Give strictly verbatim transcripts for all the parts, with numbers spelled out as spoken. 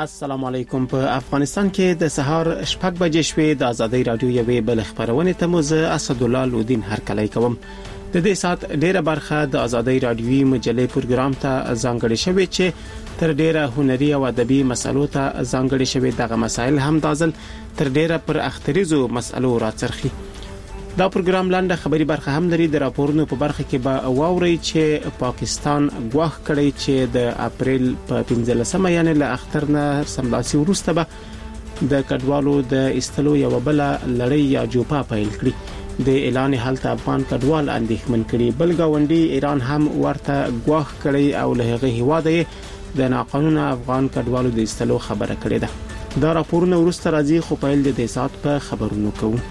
السلام علیکم. په افغانستان کې د سهار شپږ بجې شوې د ازادي رادیو یوې بل خبرونه ته مو زه اسد الله لودین هرکلی کوم. د دې سات ډیره برخه د ازادي رادیوي مجلې پروګرام ته ځانګړې شوې چې تر ډیره هنري او ادبي مسلو ته ځانګړې شوې. دغه مسایل هم دازل تر ډیره پر اختریزو مسلو راڅرخي. دا پروګرام لاندې خبري برخه هم لري. د راپورونو په برخه کې به واوري چې پاکستان غواخ کړي چې د اپریل په پنځلسمه یعنی له اختر نه سملاسي ورسته به د کډوالو د استلو یو بل لړۍ یا جوپا پیل کړي. د اعلان حالت افغان کډوال اندېښمن کړي. بل گاونډي ایران هم ورته غواخ کړي او له هغه هواده د ناقانونه افغان کډوالو د استلو خبره کړې ده. دا راپورونه ورسته راځي خو پیل د دې سات په خبرونو کوو.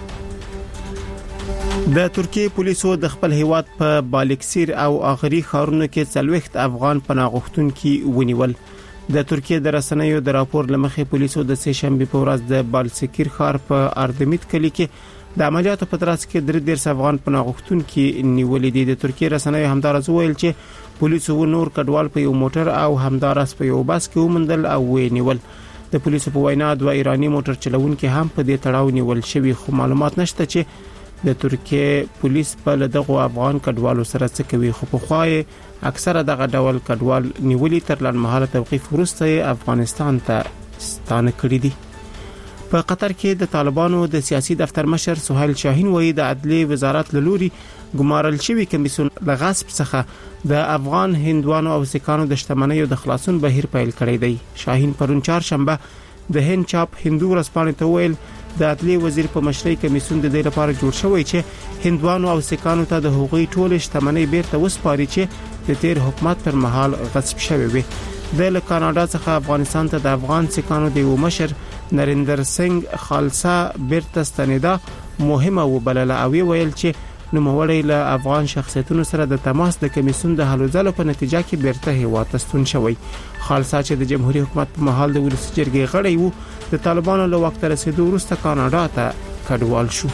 د ترکیه پولیسو د خپل هیواد په بالکسیر او اغری ښارونو کې څلويخت افغان پناهغښتونکي ونیول. د ترکیه د رسنیو د راپور لمخې پولیسو د سه شنبه په ورځ د بالکسیر ښار په اردمیت کلی کې د عملیاتو په ترڅ کې درې دېرش افغان پناهغښتونکي نیولې دي. د ترکیه رسنیو همدارس ویل چې پولیسو نور کډوال په یو موټر او همدارس په یو باس کې ومندل او ونیول. د پولیسو په وینا دوه ایرانی موټر چلوونکي هم په دې تړاو نیول شوي، خو معلومات نشته چې د ترکیه پولیس په دغه افغان کډوالو سره څه کوي. خو په خوای اکثره دغه ډول کډوال نیولې تر لنډمهاله توقيف وروسته افغانستان ته ستانه کړی دي. په قطر کې د طالبانو د سیاسي دفتر مشر سهیل شاهین وایي د عدلیه وزارت لوري ګمارل شوی کمیسیون لغصب څخه د افغان هندوانو او سکانو د شتمنیو د خلاصون بهیر پیل کړی دی. شاهین پرون چهارشنبه د هند چاپ هندو ورځپاڼې ته ویل د عدلیه وزیر په مشرۍ کمیسیون د دې لپاره جوړ شوی چې هندوانو او سکانو ته د حقوقي ټول شتمنۍ بیرته وسپاري چې د تیر حکومت پر مهال غصب شوی وي. د کاناډا څخه افغانستان ته د افغان سکانو د یو مشر نریندر سنگ خالصا بیرته ستنیدا مهمه وبلله او ویل چې نوموړی له افغان شخصیتونو سره د تماس د کمیسیون د حل ځلو په نتیجه کې بیرته هیواد ته ستون شوی. خالصا چې د جمهوریت حکومت په محل د ولسی جرګې غړی وو د طالبانو له وخت رسیدو وروسته کاناډا ته کډوال شو.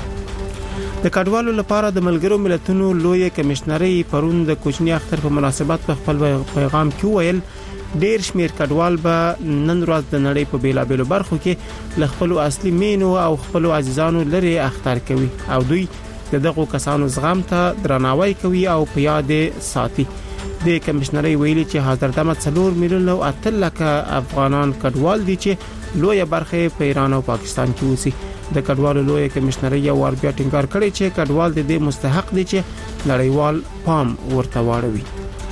د کډوالو لپاره د ملګرو ملتونو لوی کمشنري پرون د کوچنی اختر په مناسبت په خپل پیغام کې ویل ډیر شمیر کډوال به نن ورځ د نړۍ په بیلابېلو برخو کې ل خپل اصلي مینو او خپل عزیزانو لري اختر کوي او دوی دغه کسانو زغم ته درناوی کوي او په یاد ساتي. د کمشنري ویلي چې حاضر دمه څلور میلیون او اتل لکه افغانان کډوال دي چې لوی برخه په ایران او پاکستان کې اوسي. د کډوالو لوی کمشنري یو ور بیا ټینګار کړی چې کډوال د دې مستحق دي چې نړیوال پام ورته واړوي.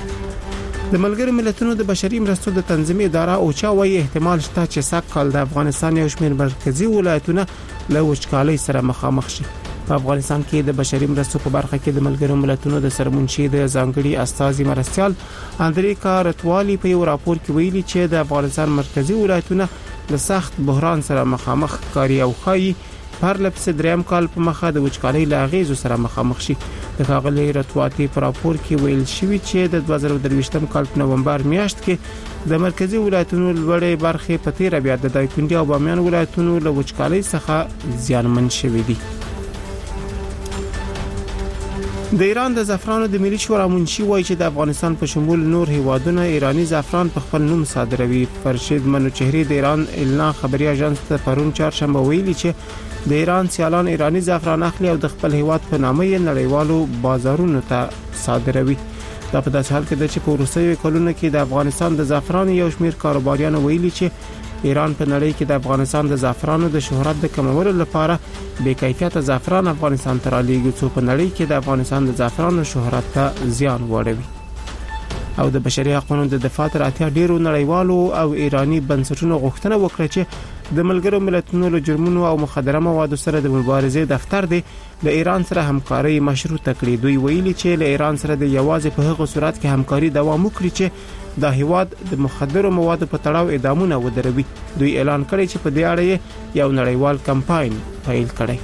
د ملګرو ملتونو د بشري مرستو د تنظیمي اداره او چا وایي احتمال شته چې سږ کال د افغانستان یو شمېر مرکزی ولایتونه له وچکالۍ سره مخامخ شي. په افغانستان کې د بشري مرستو په برخه کې د ملګرو ملتونو د سرمنشي د ځانګړي استازي مرستيال اندریکا رتوالی په یو راپور کې ویلي چې د افغانستان مرکزی ولایتونه له سخت بحران سره مخامخ کاری او خایي پر لپس دریم کال په مخه د وچکالۍ له اغیزو سره مخامخ شي. د ښاغلي رتوالی په راپور کې ویل شوی چې د دوه زره درویشتم کال په نومبر میاشت کې د مرکزی ولایتونو لوړې برخې په تیر بیا د دایکنډي او بامیان ولایتونو له وچکالۍ څخه زیانمن شوي دي. د ایران د زعفرانو د ملي شورا منشي وایي چې د افغانستان په شمول نور هیوادونه ایرانی زعفران په خپل نوم صادروي. فرشید منوچهری د ایران اعلان خبري اژانس ته پرون چهارشنبه ویلي چې د ایران سیالان ایرانی زعفران اخلي او د خپل هیواد په نامه یې نړیوالو بازارونو ته صادروي. دا په داسې حال کې ده چې په وروستیو کلونو کې د افغانستان د زعفرانو یو شمېر کاروباریان ویلي چې ایران په نړۍ کې د افغانستان د زعفرانو د شهرت د کمولو لپاره بې کیفیته زعفران افغانستان ته رالیږي څو په نړۍ کې د افغانستان د زعفرانو شهرت ته زیان واړوي. او د بشري حقوقو د دفاع تر اتیا ډیرو نړیوالو او ایرانی بنسټونو غوښتنه وکړه چې د ملګرو ملتونو له جرمونو او مخدره موادو سره د مبارزې دفتر دی د ایران سره همکاري مشروطه کړي. دوی ویلي چې له ایران سره د یوازې په هغه صورت کې همکاري دوام وکړي چې د هیواد د مخدره موادو په تړاو اعدامونه ودروي. دوی اعلان کړی چې په دې اړه یو نړیوال کمپاین پیل کړي.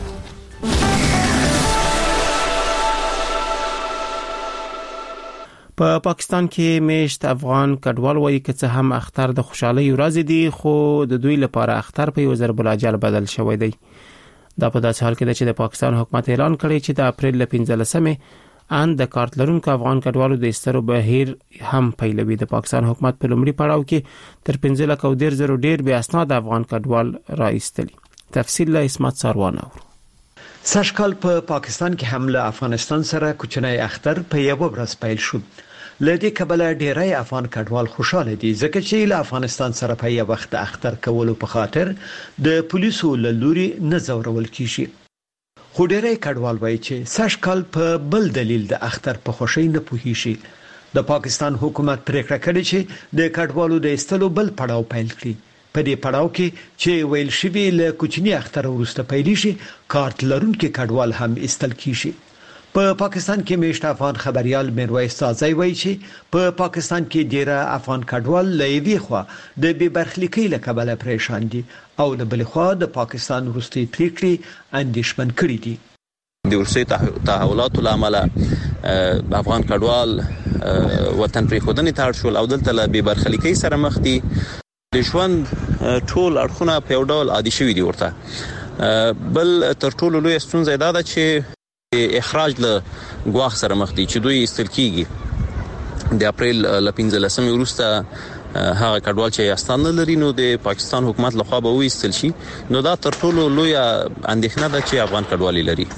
په پا پاکستان کې میشت افغان کډوال وایي چې هم اختر د خوشحالي ورځ دي خو د دوی لپاره اختر په یو ضرب الاجل بدل شوی دی. دا په داسې حال کې ده چې د پاکستان حکومت اعلان کړی چې د اپریل ل پنځلسمې ان د کارت لرونکو افغان کډوالو د استرو بهیر هم پیلوي. د پاکستان حکومت په لومړي پړاو کې تر پنځه لک او ډیر زرو ډیر بیا اسناد افغان کډوال را ایستلي. تفصیل له اسمت سروان اورو. سږکال په پاکستان کې حمله افغانستان سره کوچنی اختر په یو ورځ پیل شو. لدې کبله ډیری افغان کډوال خوشاله دي ځکه چې له افغانستان سره په یو وخت اختر کولو په خاطر د پولیسو له لوري نه ځورول کیږي. خو ډیری کډوال وایي چې سږکال په بل دلیل د اختر په خوشي نه پوهیږي. د پاکستان حکومت پریکړه کړې چې د کډوالو د استلو بل پړاو پیل کړي. په دې پړاو کې چې ویل شوی له کوچنی اختر وروسته پیل شي کارت لرونکو کډوال هم استل کیږي. په پاکستان کې میشت افغان خبريال میرویس تازی وایي چې په پاکستان کې ډیره افغان کډوال لېوي خو د بې برخلیکۍ له کبله پریشان دي او د بل خو د پاکستان وروستي پریکړې اندیشمن کړي دي. د ورسې تحولاتو لامل افغان کډوال وطن پرې خودنې تاړ شول او دلته له بې برخلیکۍ سره مخ دي. د ژوند ټول اړخونه په یو ډول عادي شوي دي ورته. بل تر ټولو لوی ستونزه دا ده چې اخراج له غواخ سره مخ دي چې دوی استل کیږي. د اپریل ل پنځلسمې وروسته هغه کډوال چې استان لري نو د پاکستان حکومت لخوا به وېستل شي. نو دا تر ټولو لوی اندېښنه ده چې افغان کډوالي لري.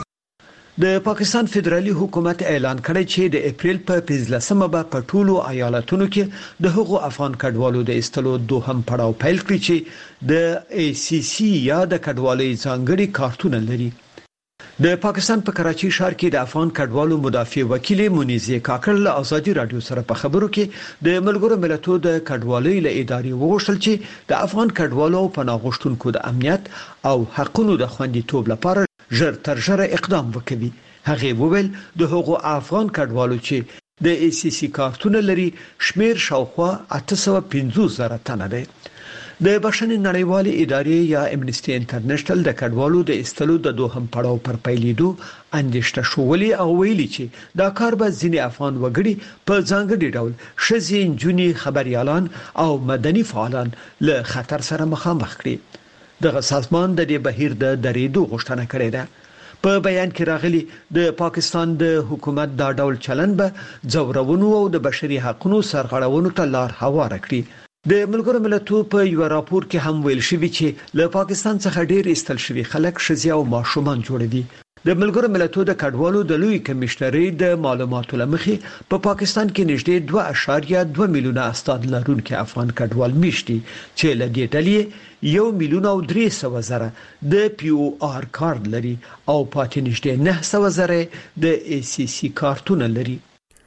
د پاکستان فدرالي حکومت اعلان کړی چې د اپریل په پنځلسمه به په ټولو ایالتونو کې د هغو افغان کډوالو د استلو دوهم پړاو پیل کړي چې د ای سی سی یا د کډوالۍ ځانګړي کارتونه لري. د پاکستان په کراچي ښار کې د افغان کډوالو مدافع وکیل مونیزه کاکړ له ازادي رادیو سره په خبرو کې د ملګرو ملتونو د کډوالۍ له ادارې وغوښتل چې د افغان کډوالو په ناغښتونکو د امنیت او حقوقو د خوندیتوب لپاره ژر تر ژره اقدام وکړي. هغه وویل د هغو افغان کډوالو چې د ای سی سی کارتونه لري شمیر شاوخوا اته سوه پنځوس زره تنه دی. د بشري نړیوالې ادارې یا امنیسټي انټرنیشنل د کډوالو د استلو د دوهم پړاو پر پیلیدو اندېښنه شولې او ویلي چې دا کار به ځینې افغان وګړي په ځانګړي ډول ښځې، نجونې، خبريالان او مدني فعالان له خطر سره مخامخ کړي. دغه سازمان د دې بهیر د درېدو غوښتنه کړې ده. په بیان کې راغلي د پاکستان د حکومت دا ډول چلن به ځورونو او د بشري حقوقو سرغړونو ته لار هواره کړي. د ملګرو ملتونو په یو راپور کې هم ویل شوی چې له پاکستان څخه ډیر استل شوی خلک ښځې او ماشومان جوړوي. د ملګرو ملتونو د کډوالو د لوی کمشنري د معلوماتو لمخې په پاکستان کې نږدې دوه اعشاریه دوه میلیونه اسناد لرونکي افغان کډوال میشتي چې له دې ډلې یو میلیون او درې سوه زره د پی او آر کارت لري او پاتې نږدې نه سوه زره د ای سی سی کارتونه لري.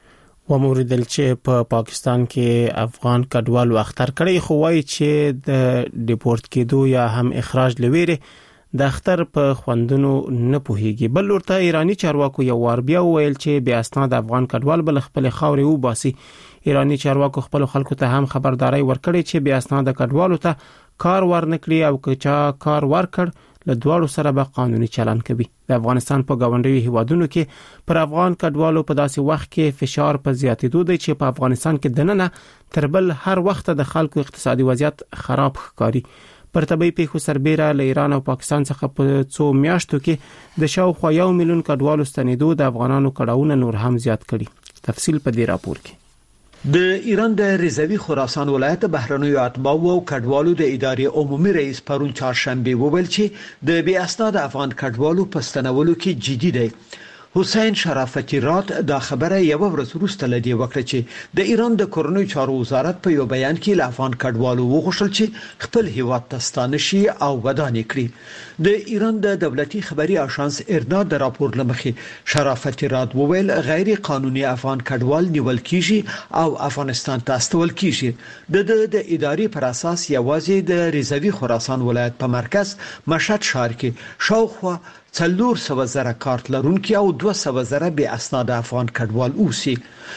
و موریدل چې په پاکستان کې افغان کډوال اختر کړي خو وايي چې د ډیپورت کېدو یا هم اخراج لويره د اختر په خوندونو نه پوهیږي. بل ورته ایرانی چارواکو یو وار بیا ویل چې بیا اسناد افغان کډوال بل خپل خاوري و باسي. ایرانی چارواکو خپل خلکو ته هم خبرداري ورکړي چې بیا اسناد کډوالو ته کار ورنکړي او که چا کار ورکړ له دواړو سره به قانوني چلن کوي. د افغانستان په گاونډي هیوادونو کې پر افغان کډوالو په داسې وخت کې فشار په زیاتېدو دی چې په افغانستان کې دننه تر بل هر وخت د خلکو اقتصادي وضعیت خراب ښکاري. پر طبي پیښو سربېره له ایران او پاکستان څخه په څو میاشتو کې د شاوخوا یو میلیون کډوالو ستنېدو د افغانانو کډاونه نور هم زیات کړي. تفصیل په دې راپور کې. د ایران د رضوي خراسان ولایت بهرنیو اتباع او کډوالو د ادارې عمومي رئیس پرون چهارشنبه وویل چې د بې اسناد افغان کډوالو په ستنولو کې جدي دی. حسین شرافتی رات دا خبره یو ورځ وروسته لدی وکړه چې د ایران د کورنۍ چارو وزارت په یو بیان کې له افغان کډوالو وغوښتل چې خپل هیواد ته ستانه شي او ودانې کړي. د ایران د دولتي خبري اژانس ارنا د راپور لمخې شرافتی رات وویل غیر قانوني افغان کډوال نیول کیږي او افغانستان ته استول کیږي. د د ادارې پر اساس یوازې د رضوي خراسان ولایت په مرکز مشهد ښار کې شاوخوا څلور سوه زره کارت لرونکي او دوه سوه زره بې اسناد افغان کډوال اوسي.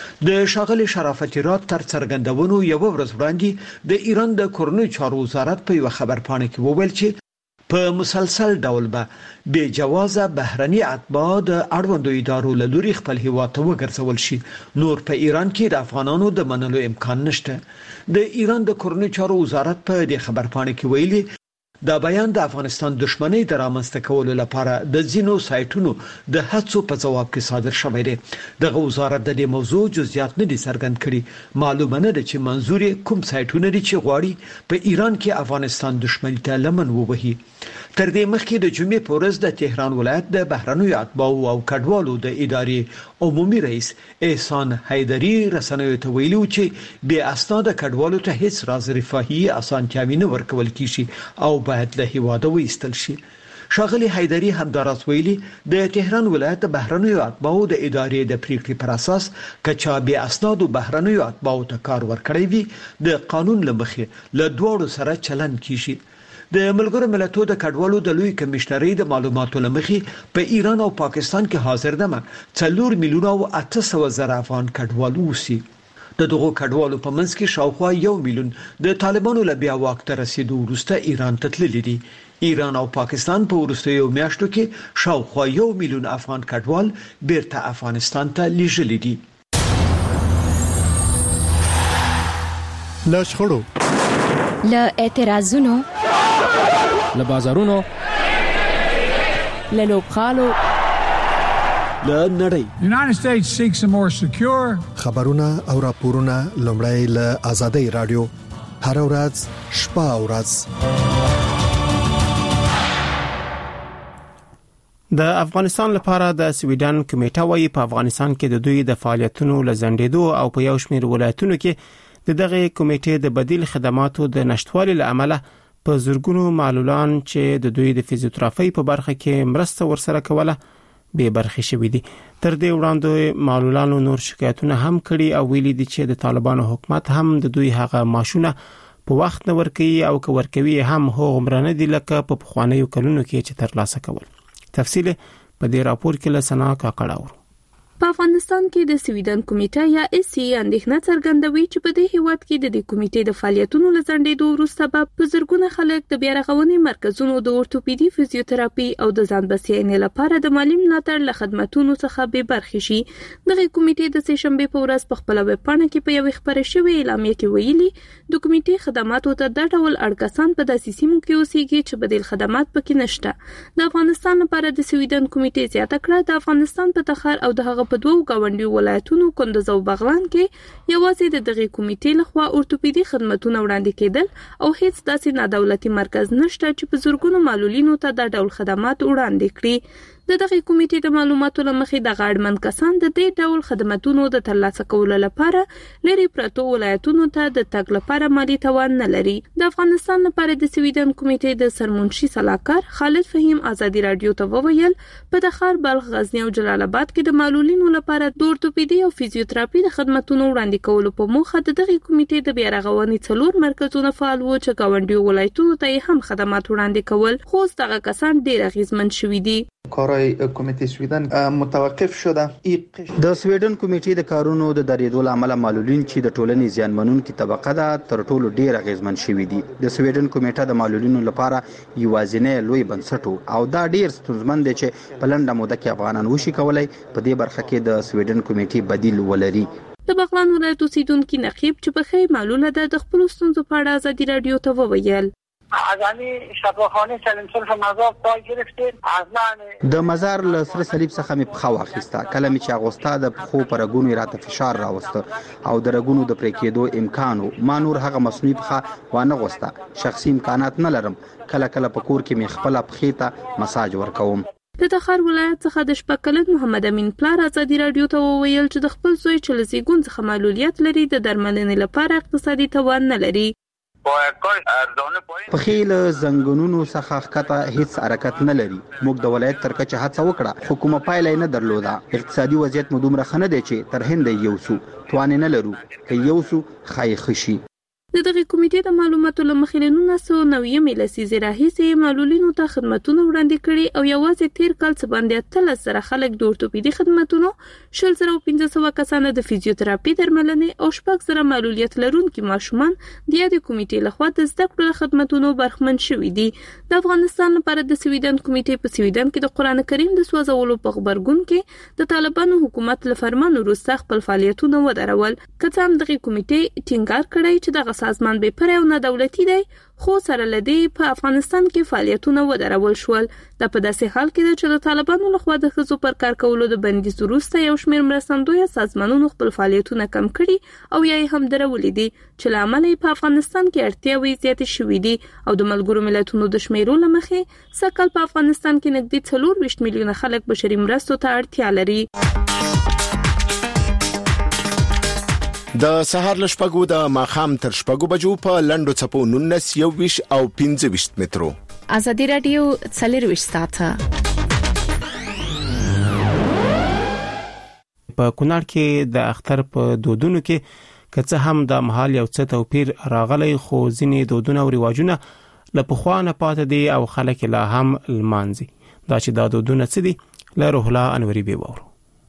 د شاغلي شرافتی رات تر څرګندونو یو ورځ وړاندې د ایران د کورنۍ چارو وزارت په یو خبرپاڼه کې وویل چې په مسلسل ډول به بې جوازه بهرني اتباع د اړوندو ادارو له لوري خپل هیواد ته وګرځول شي. نور په ایران کې د افغانانو د منلو امکان نشته. د ایران د کورنۍ چارو وزارت په دې خبرپاڼه کې ویلي دا بیان د افغانستان دښمنۍ د رامنځته کولو لپاره د ځینو سایټونو د هڅو په جواب کې صادر شوی دی. دغه وزارت د دې موضوع جزئیات نه دي څرګند کړي. معلومه نه ده چې منظور کوم سایټونه دي چې غواړي په ایران کې افغانستان دښمنۍ ته لمن ووهي. تر دې مخکې د جمعې په ورځ د تهران ولایت د بهرنیو اتباعو او کډوالو د ادارې عمومي رئیس احسان حیدری رسنیو ته ویلي چې بې اسناده کډوالو ته هیڅ راز رفاهي اسانتیاوې نه ورکول کیږي او باید له هیواده وایستل شي. شاغلی حیدری همدارس ویلي د تهران ولایت د بهرنیو اتباعو د ادارې د پریکړې پر اساس کچا بې اسنادو بهرنیو اتباعو ته کار ورکړی وي د قانون لمخې له دوړو سره چلن کیږي. د ملګرو ملتونو د کډوالو د لوی کمشنري د معلوماتو لمخې په ایران او پاکستان کې حاضر دمه څلور میلیونه او اته سوه زره افغان کډوال اوسي. د دغو کډوالو په منځ کې شاوخوا یو میلیون د طالبانو له بیا واک ته رسیدو وروسته ایران ته تللي دي. ایران او پاکستان په وروستیو میاشتو کې شاوخوا یو میلیون افغان کډوال بیرته افغانستان ته لیږلي دي. له شخړو، له اعتراضونو، له بازارونو، له لوبغالو، له نړۍ. The United States seeks a more secure خبرونه او راپورونه لومړی له آزادۍ رادیو هر ورځ شپه او ورځ. د افغانستان لپاره د سویډن کمیټه وايي په افغانستان کې د دوی د فعالیتونو لزندېدو او په یو شمېر ولایتونو کې د دغه کمیټې د بدیل خدماتو د نشټوالي لامل په زورګونو معلولان چې د دوی د فزیوتراپي په برخه کې مرسته ورسره کوله به برخه شوې دي. تر دې وړاندې معلولانو نور شکایتونه هم کړي او ویلي دي چې د طالبانو حکومت هم د دوی هغه ماشونه په وخت نه ورکوي او که ورکوي هم هغه مرنه دي لکه په پخوانیو کلونو کې چې ترلاسه کول. تفصیل په دې راپور کې له سنا کاکړاور. په افغانستان کې د سویډن کمیټه یا اس سی اندېښنه څرګندوي چې په دې هیواد کې د دې کمیټې د فعالیتونو لزندېدو وروسته به په زرګونه خلک د بیا رغونې مرکزونو د اورتوپیدي فزیوتراپي او د ځان بسیاینې لپاره د مالی ملاتړ له خدماتو څخه به برخه شي. دغه کمیټې د سه شنبه په ورځ په خپل ویب پاڼه کې په یو خبري شوی اعلامیه کې ویلي د کمیټې خدماتو ته د ډول اړکسان په داسې سیمو کې اوسېږي چې بدیل خدمات پکې نشته. د افغانستان لپاره د سویډن کمیټې زیاته کړه د افغانستان په تخار او د په دوو گاونډي ولایتونو کندز او بغلان کې یوازې د دغه کمیټې لخوا اورتوپیدي خدماتونه وړاندې کېدل او هیڅ داسې نادولتي مرکز نشته چې په زورګونو معلولینو ته د ډول خدمات وړاندې کړي. د دغه کمیټې د معلوماتو لمخې د غاړمن کسان د دې ډول خدماتونو د ترلاسه کولو لپاره لري پرتو ولایتونو ته د تګ لپاره مالی توان نه لري. د افغانستان لپاره د سویډن کمیټې د سرمنشي صلاحکار خالد فهیم آزادي رادیو ته وویل په تخار، بلخ، غزنی او جلال آباد کې د معلولینو لپاره د اورتوپیدي او فزیوتراپي د خدماتونو وړاندې کولو په موخه د دغه کمیټې د بیا رغونې څلور مرکزونه فعال وو چې گاونډي ولایتونو ته هم خدمات وړاندې کول، خو دغه کسان ډیر اغیزمن شوي دي. کارای کمیټې سویډن متوقف شده. د سویډن کمیټې د کارونو د درېدو لامل معلولین چې د ټولنې زیانمنونکي طبقه ده تر ټولو ډیر اغیزمن شوي دي. د سویډن کمیټه د معلولینو لپاره یوازینی لوی بنسټ او دا ډیر ستونزمن دی چې په لنډه موده کې افغانان وشي کولای په دې برخه کې د سویډن کمیټې بدیل ولري. د بغلان ولایت اوسیدونکو نقیب چې په خې معلوله ده د خپل ستونزو په اړه آزادي رادیو ته وویل ازانی شفاخانه سلمسل مزار پای گرفتیم ازلان د مزار له سره صلیب څخه مې پخوا واخیسته. کله مې چې اغوستا د خو پرګونو راته فشار راوسته او د رګونو د پرې کېدو امکان ما نور هغه مصنوعي پخه وانه غوسته. شخصي امکانات نه لرم. کله کله په کور کې مې خپل پخې ته مساج ورکوم. د تخار ولایت څخه د شپکلن محمد امین پلار آزادي رادیو ته وویل چې د خپل زوی چې لزیګون څخه معلولیت لري د درملنې لپاره اقتصادي توان نه لري. په خیل زنګونونو څخه ښکته هیڅ حرکت نه لري. موږ د ولایت تر کچه هڅه وکړه خو کومه پایله نه درلوده. اقتصادي وضعیت مو دومره ښه نه دی چې تر هند یو سو توان نه لرو که یو سو خای خشي. د دغه کمیټې د معلوماتو لمخې له نولس سوه نوي لسیزې راهیسې معلولینو ته خدماتونه وړاندې کړي او یوازې تیر کال څه باندې اتلس زره خلک د اورتوپیدي خدماتونو، شل زره او پنځه سوه کسانه د فزیوتراپي درملنې او شپږ زره معلولیت لرونکي ماشومان د یادې کمیټې لخوا د زده کړو خدماتونو برخمن شوي دي. د افغانستان لپاره د سویډن کمیټې په سویډن کې د قرآن کریم د سوځولو په خبرګون کې د طالبانو حکومت له فرمان وروسته خپل فعالیتونه ودرول. که څه هم دغه کمیټې ټینګار کړی چې دغه سازمان به پر او نه دولتي دی خو سره لدی په افغانستان کې فعالیتونه ودرول شول. د په داسې حال کې چې د طالبانو لخوا د ښځو پر کار کولو د بندیز وروسته یو شمېر مرستندویه سازمانونو خپل فعالیتونه کم کړي او یا هم درولې دي چې له امله په افغانستان کې اړتیاوې زیاتې شوې دي او د ملګرو ملتونو د شمیرو له مخې سکل په افغانستان کې نږدې څلور ویشت میلیونه خلک بشري مرستو ته اړتیا لري. د سهار له شپږو د ماخام تر شپږو بجو په لندو چپو نونس یو ویش او پنځه ویش مترو. ازادي رادیو څلور ویش ساعته. په کونړ کې د اختر په دودونو کې که څه هم د محل یو څه توپیر راغلی خو ځینې دودونه او رواجونه له پخوانه پاتې دي او خلک لا هم لمانځي. دا چې دا دودونه څه دي له روح الله انوري به وورو.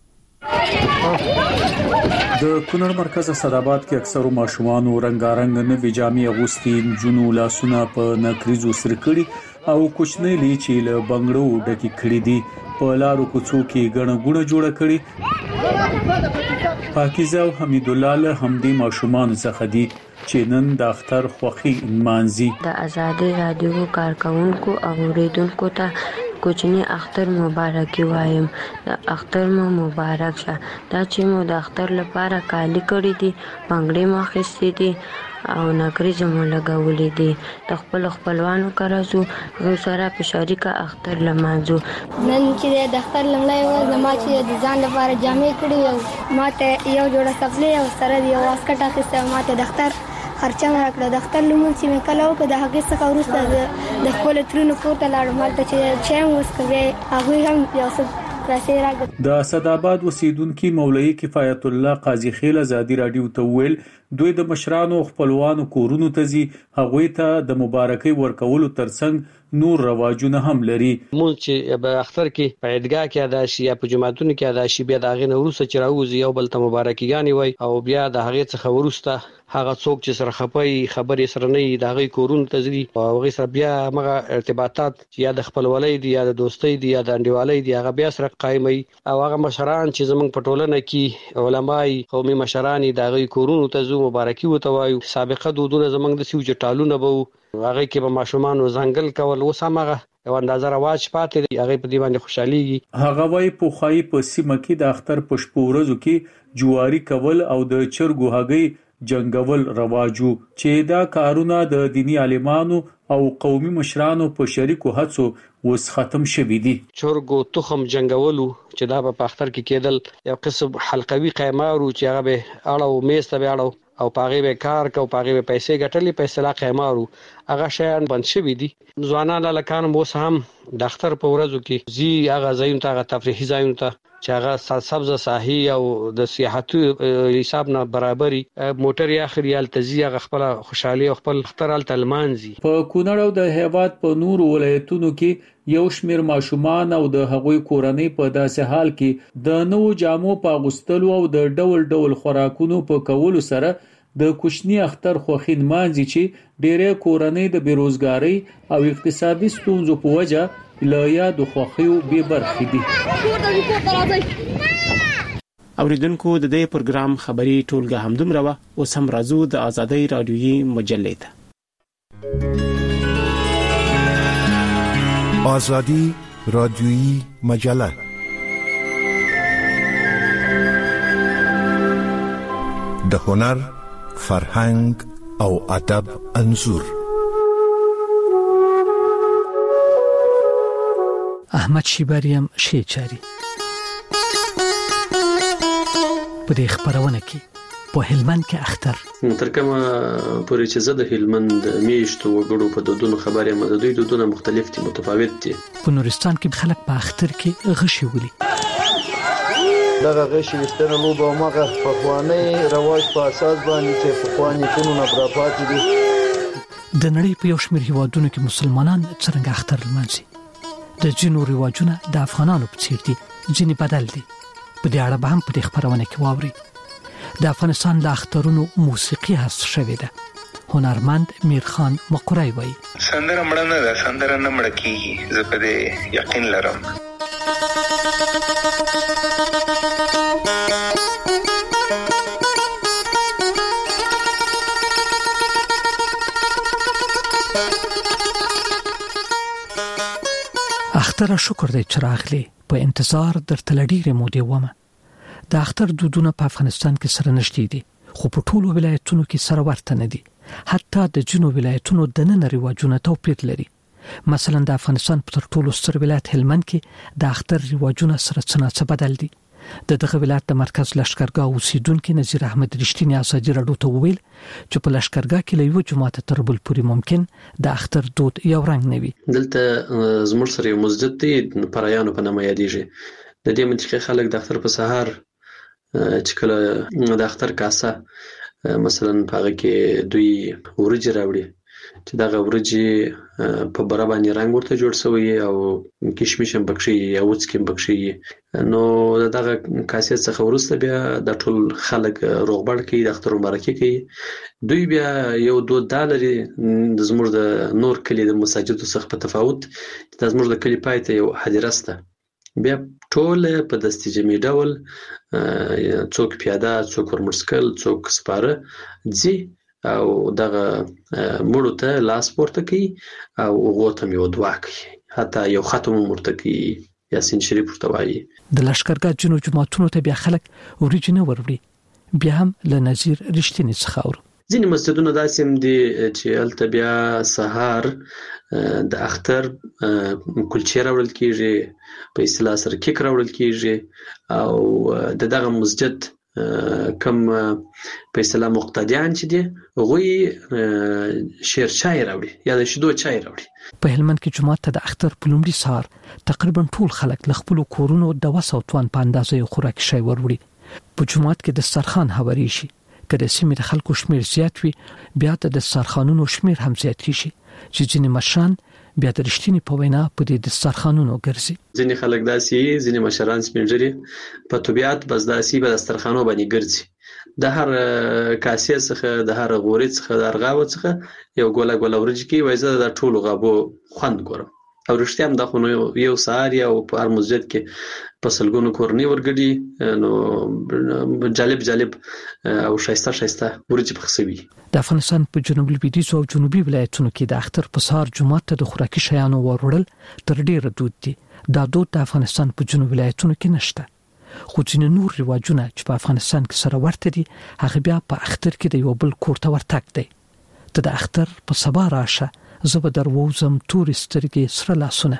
د کونړ مرکز اسداباد کې اکثرو ماشومان رنگارنګ نوې جامې اغوستي، جنو لاسونه په نکریزو سر کړي او کوچنی لیچې له بنگړو ډکی کړي دي. په لارو کوڅو کې غڼه غوڼه جوړه کړي. پاکیزه او حمید الله له همدې ماشومان څخه دي چې نن د اختر خوخي مانزي. د آزادي رادیو کارکونکو او اوریدونکو ته کوچنی اختر مبارکي وایم. د اختر مو مبارک شه. دا چې مو د اختر لپاره کالی کړی دي، پنګړې مو اخیستې دي او نکریز مو لګولې دي. د خپل خپلوانو کرازو غو سره په شریکه اختر لمانځو. نن چې د اختر لمړی و زما چې د ځان لپاره جامې کړې او ماته یو جوړه سپلې او سره یو واسکټ اخیسته. ماته د اختر خرچه راکړه. د اختر لمونځ چې مې کله وکړ د هغې څخه وروسته د خپل ترونو کور ته لاړم، هلته چې چای مې وڅښه هغوی هم یو څه پیسې راکړې. د اسداباد اوسیدونکي مولوي کفایت الله قاضي خیل ازادي رادیو ته ویل دوی د مشرانو خپلوانو کورونو ته ځي، هغوی ته د مبارکۍ ورکولو ترڅنګ نور رواجونه هم لري. مونږ چې په اختر کې په عیدګاه کې ادا شي یا په جمعتونو کې ادا شي، بیا د هغې نه وروسته چې راوځي یو بل ته مبارکیګانې وایي او بیا د هغې څخه وروسته هغه څوک چې سره خپي خبرې سره نه د هغې کورونو ته ځي او هغې سره بیا هغه ارتباطات یا د خپلولۍ دي یا د دوستۍ دي یا د انډیوالۍ دي هغه بیا سره قایموي. او هغه مشران چې زموږ په ټولنه کې علماي قومي مشران د هغې کورونو ته ځو، مبارکي ورته وایو. سابقه دودونه زموږ د سیو چې ټالونه به هغه کې به ماشومان ځنګل کول، اوس هم هغه یو اندازه رواج پاتې دی، هغه په دې باندې خوشحاليږي. هغه وايي په خای په سیمه کې د اختر په شپو ورځو کې جواری کول او د چرګو هګۍ جنگول رواجو چې دا کارونه د دینی عالمانو او قومي مشرانو په شریکو هڅو وس ختم شوي دي. چرګو تخم جنگولو چې دا په اختر کې کېدل یو قسم حلقوي قیمارو چې هغه به اړه میز ته اړه او پاغي به کار کو، پاغي به پیسې ګټلې، پیسې لا قیمارو هغه شیان بند شوي دي. ځوانان لکان مو هم د اختر په ورځو کې زی هغه ځایونو ته، هغه تفریحي ځایونو ته چې هغه سبزه ساحي او د سیاحتي حساب نه برابرۍ موټر یا خریال تزي هغه خپل خوشحالي او خپل اخترال تلمانزي. په کونړ او د هیواد په نور ولایتونو کې یو شمیر ماشومان او د هغوی کورنۍ په داسې حال کې د نوو جامو په اغوستلو او د ډول ډول خوراکونو په کولو سره د کوچنی اختر خوخین مانځي چې ډېرې کورنۍ د بیروزګاری او اقتصادي ستونزو په وجه له یاد خوخیو به برخې دي. اوریدونکو د دې پروګرام خبري ټولګه همدومره و. اوس هم راځو د آزادۍ رادیويي مجلې ته. آزادی رادیویی مجله د هنر، فرهنګ او ادب انځور. احمد شیبریم شیچاری په دې خبرونه کې په هلمند کې اختر تر کومه پورې چې زه د هلمند میشتو وګړو په دودونو خبرې یم، د دوی دودونه مختلف دي، متفاوت دي. په نورستان کې خلک په اختر کې غشي ولي. دغه غشي وستنه لوبه او مغه په خواني رواج په اساس باندې چې په خواني کونو نه برابر دي. د نړۍ په یو شمېر هیوادونو کې مسلمانان څنګه اختر لمانځي. د جنو رواجونه د افغانانو په څیر دي، ځینې بدل دي. په دې اړه به هم په دې خبرونه کې واوري. د افغانستان د اخترونو موسیقي هست شوې ده. هنرمند میرخان مقری وایي سندره مړه نه ده، سندره نه مړه کیږي، زه په دې یقین لرم. اختر شکر دی چې راغلی په انتظار درته لډیره مودې ومه د اختر دودونه په افغانستان کې سره نشته دي خو په ټولو ولایتونو کې سره ورته نه دي حتی د جنوب ولایتونو د نن رواجونه توپیر لري مثلا د افغانستان په تر ټولو ستر ولایت هلمند کې د اختر رواجونه سره څه بدل دي د دغه ولایت د مرکز لشکرګاه اوسیدونکو نذیر احمد رښتینی ازادي راډیو ته وویل چې په لشکرګاه کې له یو جماعت تر بل پورې ممکن د اختر دود یو رنګ نوي دلته زموږ سره یو مسجد دی پرایانو په نامه یادېږي د دې منطقې خلک د اختر په سهار چې کله د اختر کاسه مثلا هغه کې دوی ورجې راوړي چې دغه ورجې په بره باندې رنگ ورته جوړ شوی او کشمش هم بکشي یا وڅکم بکشي نو دغه کاسه څخه ورسته بیا د ټول خلک روغبړ کوي د اختر مبارکي کوي دوی بیا یو دود دالري د زموږ د نور کلی د مساجدو څخه په تفاوت د زموږ د کلی پایته یو حجرسته بیا ټول په دستي جمعي ډول څوک پیاده څوک ورمرسکل څوک سپاره ځي او دغه مړو ته لاس پورته کوي او غوته یو دعا کوي حتی یو ختم مرته کوي یاسین شریف ورته وایي د لشکرګاه جنو جماعتونو ته بیا خلک اوریجنه وروړي بیا هم له نذیر رښتینی څخه اورو ځینې مسجدونه داسې هم دي چې هلته بیا سهار د اختر کلچې راوړل کېږي په اصطلاح سره کیک راوړل کېږي او د دغه مسجد کم په اصطلاح مقتدیان چې دي غوي شیر چای راوړي یا د شیدو چای راوړي په هلمند کې جمعه ته د اختر په لومړي سهار تقریبا ټول خلک له خپل کورونو د وسو توان په اندازې خوراک شي وروړي په جمعه کې د دسترخوان هواري شي کله سیمه د خلکو شمیر زیات وي بیا د دسترخوانونو شمیر هم زیات شي چې ځینې مشران بیا د رښتینی په وینا په دې دسترخوانونو ګرځي ځینې خلک داسي ځینې مشران سپینجري په طبيعت بس داسي په دسترخوانو باندې ګرځي د هر کاسې څخه د هر غوري څخه د ارغاو څخه یو ګوله ګوله ورج کی وایزه د ټولو غابو خوند ګورم او رښتیا هم د خو یو سهار یا په هر مسجد کې په سلګونو کورنۍ ورګډي نو جالب جالب او شایسته شایسته ورج پخسوي د افغانستان په جنوبي لویدیځ او جنوبي ولایتونو کې د اختر په سهار جمعه ته د خوراکي شیانو وروړل تر ډیره دود دي دا دود د افغانستان په جنوبي ولایتونو کې نشته خو ځینې نور رواجونه چې په افغانستان کې سره ورته دي هغه بیا په اختر کې د یو بل کور ته ورتګ دی ته د اختر په سبا راشه زه به درووزم تورې سترګې سره لاسونه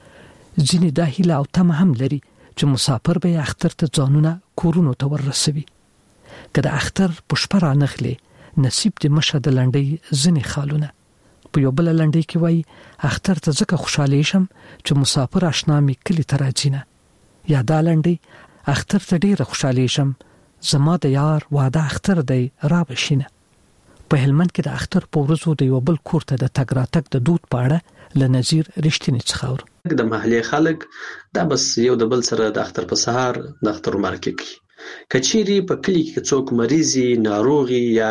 ځینې دا هیله او تمه هم لري چې مسافر به اختر ته ځانونه کورونو ته ورسوي که د اختر په شپه رانغلي نصیب د مشه د لنډۍ ځینې خالونه په یو بل لنډۍ کې وایي اختر ته ځکه خوشاله شم چې مسافر آشنا مې کلی ته راځي نه یا دا لنډۍ اختر ته ډیره خوشاله شم زما د یار واده اختر دی را بشینه په هلمند کې د اختر په ورځو د یو بل کور ته د تګ راتګ د دود په اړه له نذیر رښتینی څخه اورو د محلي خلک دا بس یو د بل سره د اختر په سهار د اختر مارکه کوي کچيري په کلی کې څوک مریضي ناروغي یا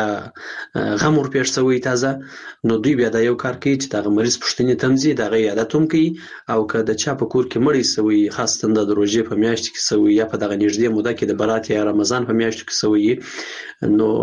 غم ور پیښ شوی تازه نو دوی بیا دا یو کار کوي چې دا مریض پښتني تمزي دا عادت هم کوي او که د چا په کور کې مړی شوی خاصه د روزې په میاشت کې شوی یا په دغه نږدې موده کې د برات یا رمضان په میاشت کې شوی نو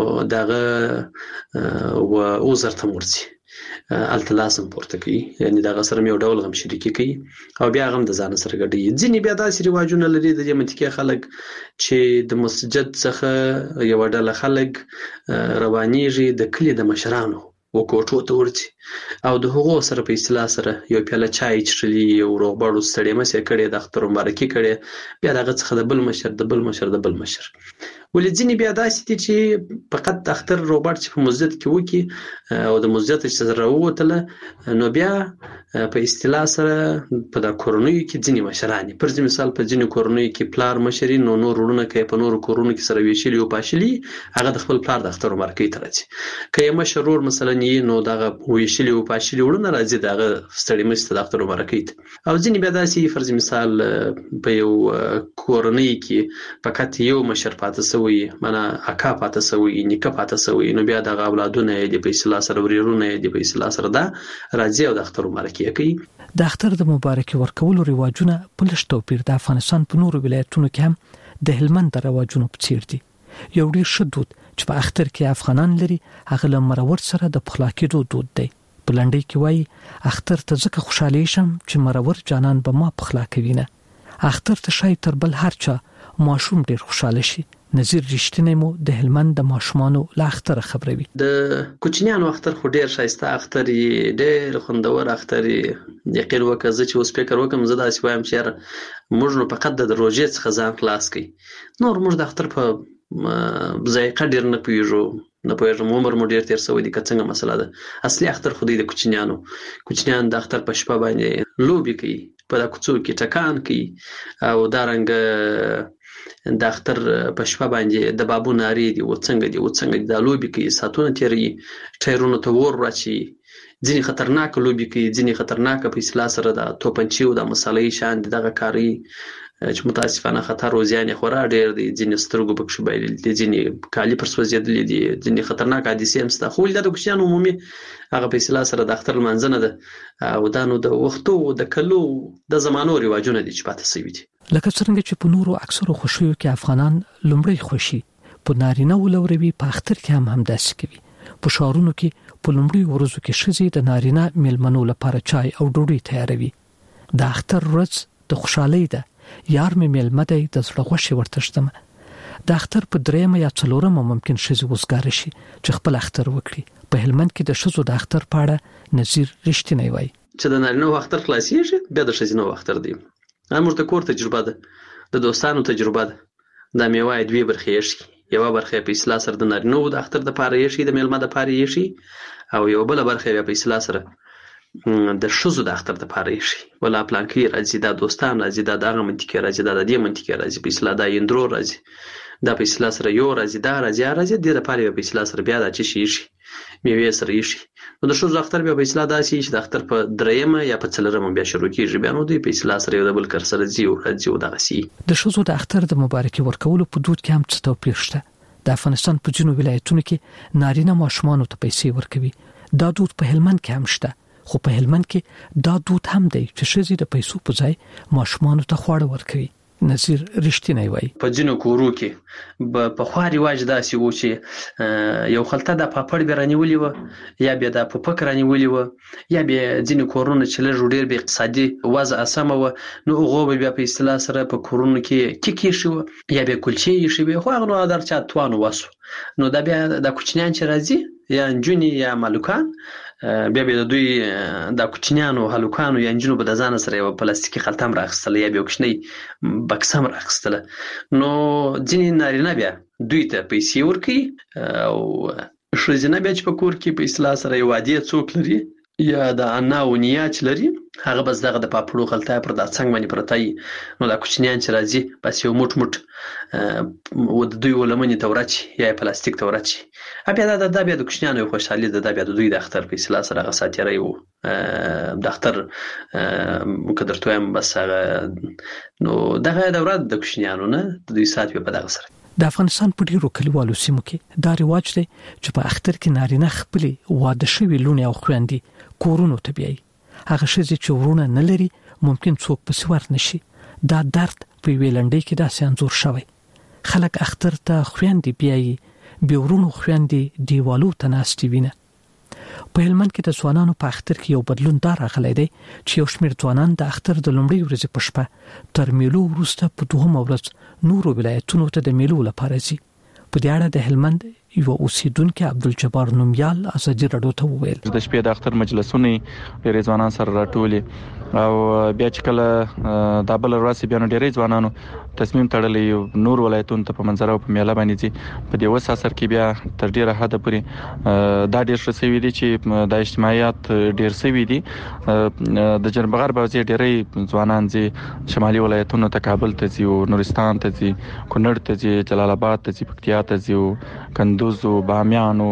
دغه و اوزر تمورسي التلاسم پورته کوي یعنی دا غسر یو ډول غم شریکي کوي او بیا غم د ځان سره ګډي ځینې بیا داسې رواجونه لري د منطقې خلک چې د مسجد څخه یو ډول خلک روانيږي د کلی د مشرانو وکوټو ته ورځي او د هغو سره په اصطلاح سره یو پیاله چای چړلی یو روغبړو ستړي مسه کړي د اختر مبارکي کړي بیا دغه څخه د بل مشر د بل مشر د بل مشر ولې ځینې بیا داسې دي چې فقط د اختر روغبړ چې په مسجد کې وکي او د مسجد چې سره راووتله نو بیا په اصطلاح سره په د کورونو کې ځینې مشرانی پر ځینې مثال په ځینې کورونو کې پلار مشري نو نور ورونه کې په نور کورونو کې سره ویشلی او پاشلی هغه د خپل پلار د اختر مبارکي ته راځي که مشرور مثلا نو دغه ویشلی او پاشلی ورونه راځي دغه ستړي مست د اختر مبارکي او ځینې بیا داسې فرض مثال په یو کورونو کې فقط یو مشر پاتې وي معنا اکا پاته سوی نیکه پاته سوی نو بیا د اولادونه د پیسلا سره وريرونه د پیسلا سره دا راځي او د اختر مبارکي کوي د اختر د مبارکي ورکولو رواجونه په لږ توپیر د افغانستان په نورو ولایتونو کې هم د هلمند د رواجونو په څیر دي یو ډیر شدود چې په اختر کې افغانان لري هغه له مرور سره د پخلا کېدو دود دی په لنډۍ کې وایي اختر ته ځکه خوشاله شم چې مرور جانان به ما پخلا کوي نه. اختر ته شاید تر بل هر چا ماشوم ډیر خوشاله شي. نظیر رښتینی مو د هلمند د ماشومانو لا اختر خبروي. د کوچنیانو اختر خو ډیر شایسته اختر یې، ډیر خوندور اختر یې. یقین وکړه زه چې اوس فکر وکم زه داسې وایم چې موږ نو فقط د روژې څخه ځان خلاص کړي، نور موږ د اختر په ذایقه ډیر نه پوهیږو، نه پوهیږم عمر مو ډیر تیر شوی دی که څنګه مسله ده. اصلي اختر خو دی د کوچنیانو. کوچنیان د اختر په شپه باندې لوبي کوي، په د کوڅو کې ټکان کوي، او دا رنګ د اختر په شپه باندې د بابو ناری دی او څنګه دی او څنګه دی د لوبي کوي، ساتونه تیری، ټایرونو ته ور راچی، ځینې خطرناک لوبي کوي، ځینې خطرناک په اصطلاح سره د توپنچي او د مسالې شان دغه کاری چې متاسفانه خطر او زیان خورا ډیر دی. ځینې سترګو بکښ بایل دي، ځینې کالی پر سوځیدل دي، ځینې خطرناک حادثې هم سته. خو د کوچنیانو عمومي هغه په اصطلاح سره د اختر منځنه ده او دا نو د وختو د کلو د زمانو رواجونه دي چې پاتې شوي دي. لکه څنګه چې په نورو اکثرو خوشیو کې افغانان لومړی خوشي په نارینه ولوروي، په اختر کې هم همداسې کوي. په ښارونو کې په لومړي ورځو کې ښځې د نارینه میلمنو لپاره چای او ډوډۍ تیاروي. د اختر ورځ د خوشحالۍ ده، یار مې میلمه دی، د زړه غوښې ورته ږدمه. د اختر په دریمه یا څلورمه ممکن ښځې وزګاره شي چې خپل اختر وکړي. په هلمند کې د ښځو د اختر په اړه نظیر رښتینی وایي چې د نارینه اختر خلاصېږي، بیا د ښځینه اختر دی. موږ د کور تجربه ده، د دوستانو تجربه ده. د میوه دوی برخې یشي، یو برخه په اصطلاح سره د نارینه د اختر د پاره یشي، د میلمه د پاره یشي، او یو بل برخه په اصطلاح سره د ښځو د اختر د پاره یشي. ولا پلانکی راځي، دا دوستان راځي، دا دغه منطقه راځي، دا د دې منطقه راځي، په اصطلاح دا یندرو راځي، دا په اصطلاح سره یو راځي، دا راځي راځي د دې لپاره په اصطلاح سره بیا د چی شي شي میوه سره یشي. نو د ښځو اختر بیا په اصطلاح داسي چې د اختر په دریمه یا په څلورمه بیا شروع کیږي، بیا نو د په اصطلاح سره یو د بل کر سره زی او راځي او دغه سی. د ښځو د اختر د مبارکي ورکولو په دود کې هم څه توپیر شته. د افغانستان په ځینو ولایتونو کې نارینه ماشومان ته پیسې ورکوي. دا دود په هلمند کې هم شته، خو په هلمند کې دا دود هم دی چې ښځې د پیسو په ځای ماشومان ته خواړه ورکوي. نظیر رښتینی وایي په ځینو کورو کې په خوا رواج داسې و چې یو خلطه د پاپړ به رانیولې و، یا بیا د پوپک رانیولې و، یا بیا ځینې کورونه چې لږ ډېر به اقتصادي وضع سمه و، نو هغه به بیا په اصطلاح سره په کورونو کې کیک ایښي و یا بیا کلچې ایښي وي. خو هغه نو در چا توان وسو، نو دا بیا د کوچنیان چې راځي یا نجونې یا مالوکان، بیا بیا د دوی د کوچنیانو هلوکانو یا نجونو به د ځان سره یو پلاستیکي خلطه هم راخستله یا بیا کوچنی بکس هم راخستله. نو ځینې نارینه بیا دوی ته پیسې ورکوي، او ښځینه بیا چې په کور کې په اصطلاح سره یو عادي څوک لري یا د انا او نیا چې لري، هغه بس دغه د پاپړو خلطه پر د څنګ باندې پرته وي. نو د کوچنیان چې راځي بس یو موټ موټ و د دوی ولمنې ته ورچي یا پلاستیک ته ورچي. بیا دا د بیا د کوچنیانو خوشحالي ده، بیا د دوی د اختر په اصطلاح سره هغه ساتیری و د اختر که درته وایم بس هغه نو دغه دوره د کوچنیانو نه د دوی سات په دغه سره. د افغانستان په ډیرو کلیوالو سیمو کې دا رواج دی چې په اختر کې نارینه خپلې واده شوي لونې او خویندې کورونو ته بیایي. هغه ښځې چې ورونه نه لري ممکن څوک پسې ورنشي. دا درد په یوې لنډۍ کې داسې انځور شوی. خلک اختر ته خویندې بیایي، بې ورونو خویندې دیوالو ته ناستې وینه. په هلمند کې د ځوانانو په اختر کې یو بدلون دا راغلی دی چې یو شمېر ځوانان د اختر د لومړۍ ورځې په شپه تر میلو وروسته په دوهمه ورځ نورو ولایتونو ته د میلو لپاره ځي. په دې اړه د هلمند یو اوسیدونکو عبدالجبار نومیال ازادي راډیو ته وویل د شپې د اختر مجلسونه ډېر ځوانان سره راټولي او بیا چې کله د بل ورځ بیا ډېر ځوانانو تصمیم تړلی نور ولایتونو ته په منظره او په میله باندې ځي. په دې وسه سر کې بیا تر ډیره حد پورې دا ډېر ښه شوي دي چې د اجتماعیت ډېر شوي دي. د جنوب غرب وځي ډېرې ځوانان ځي شمالي ولایتونو ته، کابل ته ځي او نورستان ته ځي، کونړ ته ځي، جلال آباد ته ځي، پکتیا ته ځي، کندوز او بامیانو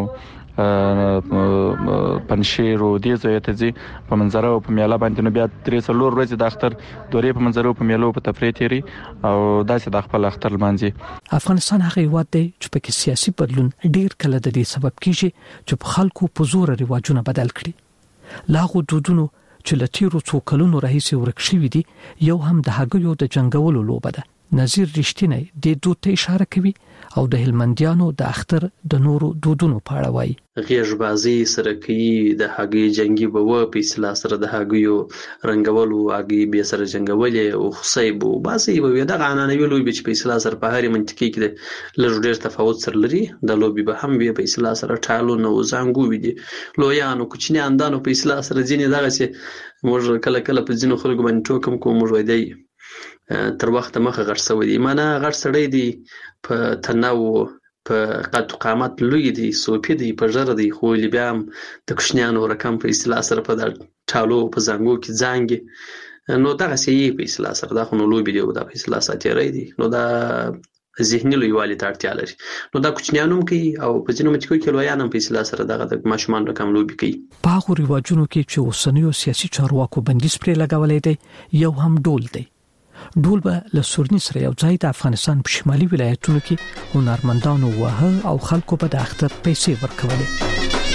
پنشیر او دې ځای ته ځي په منظره او په میله باندې. نو بیا درې څلور ورځې د اختر دورې په منظره او په میلو په تفریح تیری او داسې د خپل اختر لمانځي. افغانستان هغه هیواد دی چې په کې سیاسي بدلون ډیر کله د دې سبب کیږي چې په خلکو په زور رواجونه بدل کړي. لاغو دودونو چې لتیرو څو کلونو راهیسې ورک شوي دي، یو هم د هغوی د جنگولو لوبه ده. نظیر رښتینی د دود ته اشاره کوي او د هلمندیانو د اختر د نورو دودونو په اړه وایي. غیږبازي سره کوي، د هګۍ جنگي به و په اصطلاح سره د هګیو رنګولو، هګۍ به سره جنگولې او خصيب او باسي به د عنعنوي لوبي چې په اصطلاح سره په هرې منطقې کې د لږ ډېر تفاوت سره لري. د لوبي به هم به په اصطلاح سره ټالو نو زنګو وي دي لویانو کوچنیان دانو په اصطلاح سره ځینې دغه سي موږ کله کله په ځینو خلکو باندې ټوکم کوم موږ وای دی تر وخت مخه غټ سوی دی، معنا غټ سړی دی په تناو په قد قامت لوی دی سوپی دی په ژر دی خو بیا هم د کوچنیانو رقم په اصطلاح سره په د ټالو په زنګو کې زنګ نو دغه سی په اصطلاح سره دا خو نو لوبي دی او دا په اصطلاح ساتيري دی نو دا ذهني لویوالي ته اړتیا لري. نو دا کوچنیانو کوي او په ځینو مټکو کې لویان هم په اصطلاح سره دغه د ماشومان رقم لوبي کوي. په هغو رواجونو کې چې اوسنیو سیاسي چارواکو بندیز پرې لګولې دی یو هم ډول دی. ډول به له سورني سره یو ځای د افغانستان په شمالي ولایتونو کې هنرمندانو وه او خلکو به د اختر پیسې ورکولې.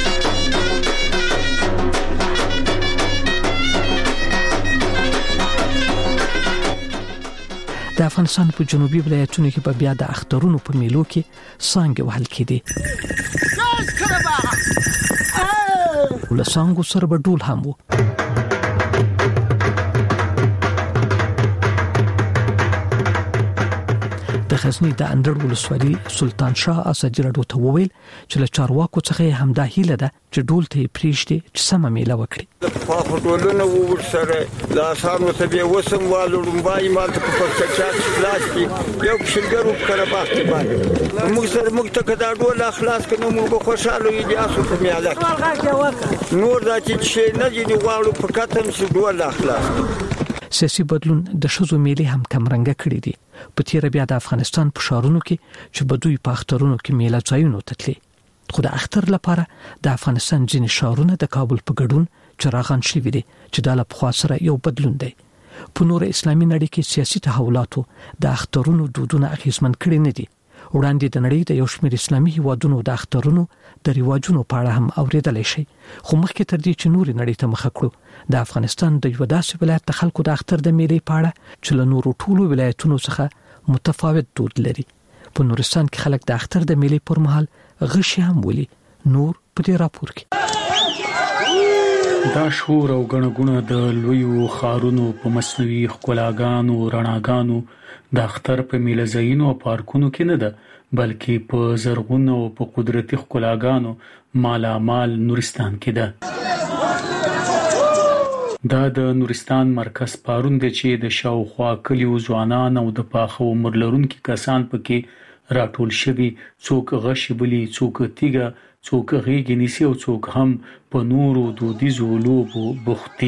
د افغانستان په جنوبي ولایتونو کې به بیا د اخترونو په میلو کې سانګ وهل کېدي. له سانګو سره به ډول هم وو. د غزنی د اندړ ولسوالي سلطان شاه اسدی راډیو ته وویل چې له چارواکو څخه همدا هیله ده چې ډول ته پریشتي چې سم میله وکړي. په ټولنه ور سره لا سانو ته به وسم والو لومبای مال ته په چاچ خلاص کی یو شلګرو کړه باندې باندې موږ سره موږ ته کدا ډول اخلاص کنه موږ خوشاله یو اسو ته میاله نور دا چې نه دي غواړو په کتم شو ډول اخلاص. سیاسي بدلون د شذو میلې هم کمرنګه کړې دي. په تیر بیا د افغانستان په شهرونو کې چې بدوی په اخترونو کې میله ځایونو تتلي. خو د اختر لپاره د افغانستان ځینې شهرونه د کابل په ګډون چراغان شوي دي چې د لپخوا سره یو بدلون دی. په نور اسلامي نړۍ کې سیاسي تحولاتو د اخترونو دودونه اغیزمن کړي نه دي. وړاندې د نړۍ د یو شمېر اسلامي هیوادونو د اخترونو د ریواجونو په اړه هم اوریدلای شي. خو مخکې تر دې چې نور نړۍ ته مخه کړو د افغانستان د یو داسې ولایت د خلکو د اختر د میلې په اړه چې له نورو ټولو ولایتونو څخه متفاوت دود لري. په نورستان کې خلک د اختر د میلې پر مهال غشي هم ولي. نور په دې راپور کې دا شور او غنغونه د لویو خارونو په مصنوعي ښکلاګانو رڼاګانو د اختر په میله ځایونو او پارکونو کې نه ده بلکې په زرغونو او په قدرتي ښکلاګانو مالا مال نورستان کې ده. دا د نورستان مرکز پارون دی چې د شاوخوا کلیو ځوانان او د پاخه عمر لرونکو کسان پکې راټول شوي. څوک غشي بلی، څوک تیګه، څوک غیږ نیسي او څوک هم په نورو دودیزو لوبو بوختي.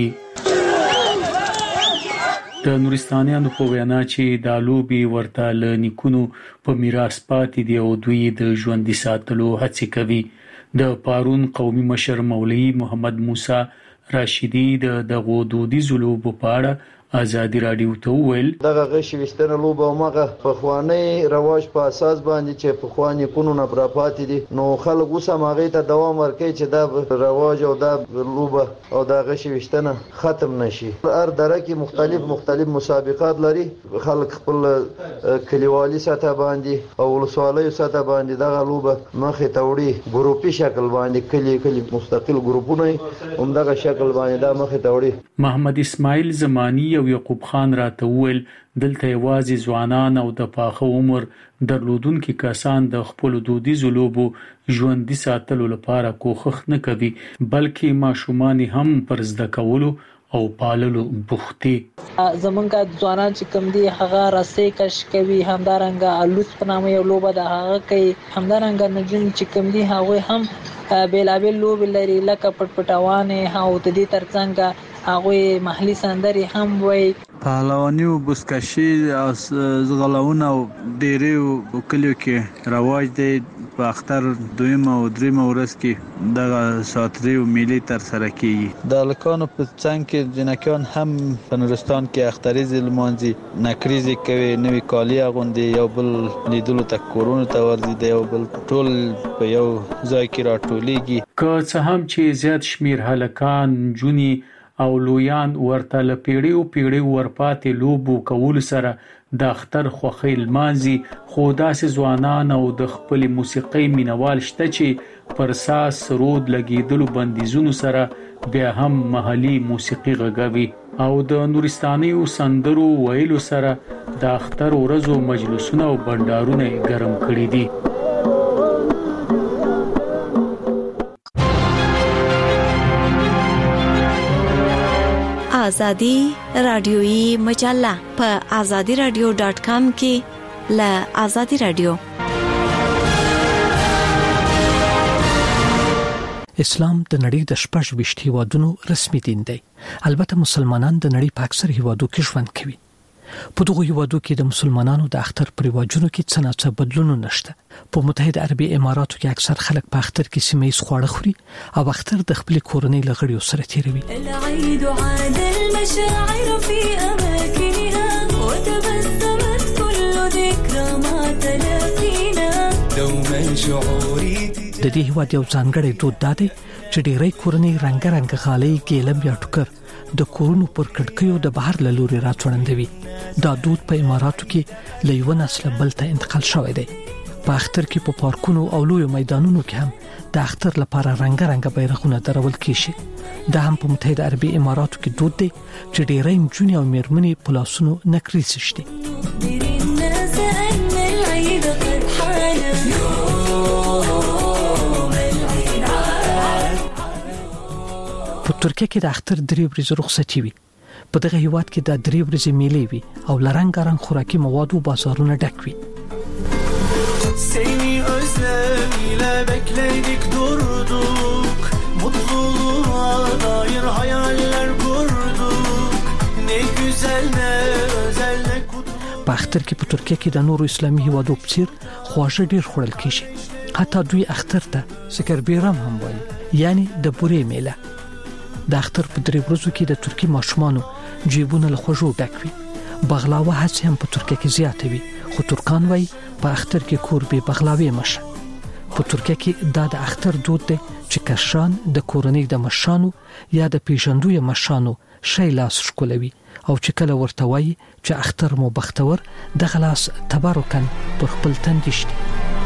د نورستانیانو په وینا چې د لوبي ورته له نیکونو په میراث پاتې دی او دوی د ژوندۍ ساتلو هڅه کوي. د پارون قومي مشر مولوي محمد موسی راشدی د دغه دودیزو لوبو په اړه ازادي رادیو ته ویل دغه غشي وشتنه لوبه او مغه په خوانی رواج په اساس باندې چې په خوانی کونو نه پراپاتې دي نو خلک اوس ماغه ته دوام ورکړي چې دا رواج او دا لوبه او دا غشي وشتنه ختم نشي. هر دره کې مختلف مختلف مسابقات لري. خلک خپل کلیوالي سطح باندې او ولسوالۍ سطح باندې دغه لوبه مخه توړي ګروپي شکل باندې کلی کلی مستقل ګروپونه هم دغه شکل باندې دا مخه توړي. محمد اسماعیل زمانی او یعقوب خان راته ویل دلته یوازې ځوانان او د پاخه عمر درلودونکو کسان د خپل دودیزو لوبو ژوندۍ ساتلو لپاره کوښښ نه کوي بلکې ماشومان هم پر زده کولو او پاللو بوختي. زمونږ ځوانان چې کوم دي هغه راسې کش کوي، همدارنګه الوس په نامه یو لوبه ده هغه کوي، همدارنګه نجون چې کوم دي هغه هم بیلابیل لوبې لري لکه پټ پټوانې او د دې ترڅنګ هغه محلي سندري هم وای. پهلواني او بوسکشي او زغلونه او ډېرې کلیو کې رواج دی. په اختر دویمه او دریمه ورځ کې دغه ساتري او میلې تر سره کیږي. د لکانو په څنګ کې جنکان هم په نورستان کې اختریزي لمانځي، نکریزي کوي، نوې کالی اغوندي، یو بل لیدلو ته کورونو ته ورځي، د یو بل ټول په یو ځای کې راټولېږي. که څه هم چې زیات شمیر هلکان جونی او لویان ورته له پیړیو پیړیو ورپاتې لوبو کول سره د اختر خوخي المانزي خو داسې ځوانان او د خپل موسیقي مینوال شته چې پر ساس سرود لګیدلو بندیزونو سره بیا هم محلي موسیقي غږوي او د نورستاني سندرو ویلو سره د اختر ورځو مجلسونه او بندارونه ګرم کړي دي. آزادی رادیویی مجله په آزادی رادیو ډاٹ کام کې ل آزادی رادیو. اسلام د نړۍ د شپږ ویشت هیوادونو رسمي دین دی. البته مسلمانان د نړۍ په اکثر هیوادو کې ژوند کوي. په دغه هیوادو کې د مسلمانانو د اختر پر رواجونو کې څه ناڅه بدلون نشته. په متحده عربي اماراتو کې اکثر خلک په اختر کې سیمه‌ایز خواړه خوري او اختر د خپل کورنۍ لغړیو سره تیروي. العيد عاد المشاعر في اماكنها وتبسمت كل ذكرى ما تلاقينا دوما شعوري. د دې هیواد یو ځانګړی دود دی چې ډېری کورنۍ رنگ رنگ غالۍ ګیلم یا ټوکر د کورونو پر کړکیو د بهر له لوري راځوړندوي. دا دود په اماراتو کې له یو نسل بل ته انتقال شوی دی. په اختر کې په پارکونو او لویو میدانونو کې هم د اختر لپاره رنگ رنگ بیرغونه درول کیږي. دا هم په متحده عربي اماراتو کې دود دی چې ډېری نجونې او میرمنې په لاسونو نکریز شي. په ترکیه کې د اختر درې ورځې رخصتي وي. په دغه هیواد کې د درې ورځې میلې وي او لرنګارنګ خوراکي موادو بازارونه ډک وي. Seni özlemiyle bekledik durduk mutluluğa dair hayaller kurduk ne güzel ne özel ne kutlu. په اختر کې په ترکیه کې د نورو اسلامي هیوادو په څیر خواږه ډیر خوړل کیږي. حتی دوی اختر ته سکربیرم هم وایي یعنی د بورې میله. د اختر په درې ورځو کې د ترکی ماشومانو جیبونه له خوږو ډک وي. بغلاوه هڅه هم په ترکیه کې زیاته وي خو ترکان وایي په اختر کې کور به بغلاوه مشه. په ترکیه کې دا د اختر دود دی چې کشران د کورنۍ د مشانو یا د پیژندوی مشانو شی لاس شکولوي او چې کله ورته وایي چې اختر مو بختور د غلاس تبرکن پر خپل تندشتي.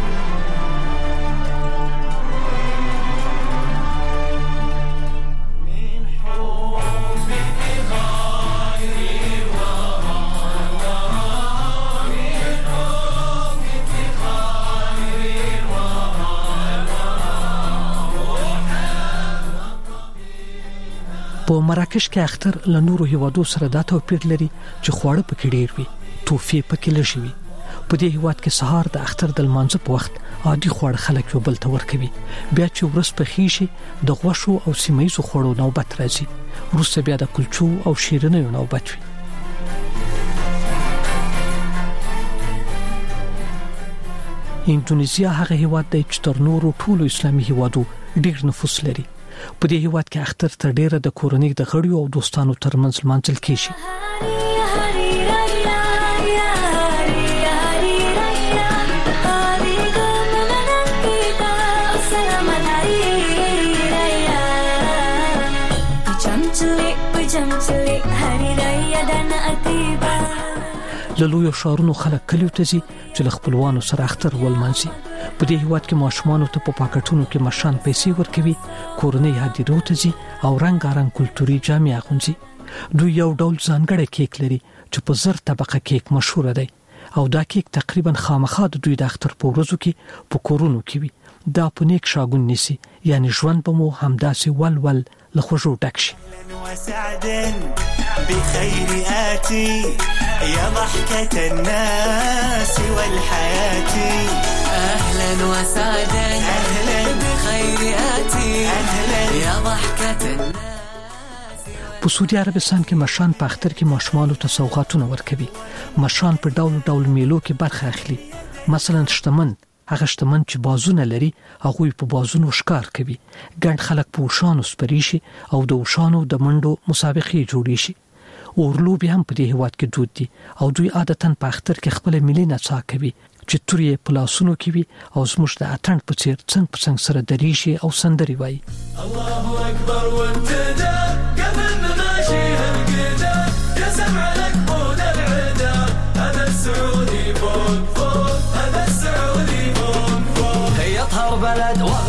په مراکش کې اختر له نورو هیوادو سره دا توپیر لري چې خواړه پکې ډیر وي، توفي پکې لږ وي. په دې هیواد کې سهار د اختر د لمانځه په وخت عادي خواړه خلک یو بل ته ورکوي. بیا چې ورځ پخې شي د غوښو او سیمه‌ایزو خوړو نوبت راځي. وروسته بیا د کلچو او شیرینیو نوبت وي. اندونیزیا هغه هیواد دی چې تر نورو ټولو اسلامي هیوادو ډیر نفوس لري. په دې هیواد کې اختر تر ډیره د کورنۍ د غړیو او دوستانو ترمنځ لمانځل کیږي. له لویو ښارونو خلک کلیو ته ځي چې له خپلوانو سره اختر ولمانځي. په دې هیواد کې ماشومانو ته په پاکټونو کې مشان پیسې ورکوي، کورنۍ هدیرو ته ځي او رنګارنګ کلتوري جامې اغوندي. دوی یو ډول ځانګړی کیک لري چې په زر طبقه کیک مشهور دی او دا کیک تقریبا خامخا د دوی د اختر په ورځو کې په کورونو کې وي. دا په نیک شاګون نسی یعنی ژوند به مو همداسې ول ول له خوږو ډک شي. بخير آتي يا ضحكة الناس والحياة أهلا وسعدا أهلا بخير آتي يا ضحكة الناس. په سعودي عربستان کې مشان په اختر کې ماشومانو ته سوغاتونه ورکوي. مشان په ډول ډول میلو کې برخه اخلي. مثلا شتمن هغه شتمن چې بازونه لري هغه په بازونو ښکار کوي. ګڼ خلک په وشانو سپری شي او د وشانو د منډو مسابقې جوړې شي. اورلوبي هم په دې هیواد کې دود دي او دوی عادتاً په اختر کې خپل ملي نڅا کوي چې تورې په لاسونو کې وي او زموږ د اتڼ په څیر څنګ په څنګ سره درېږي او سندرې وایي. الله اکبر وانتدى قبل ما ماشي هالقدا يا سمع لك بود العدا هذا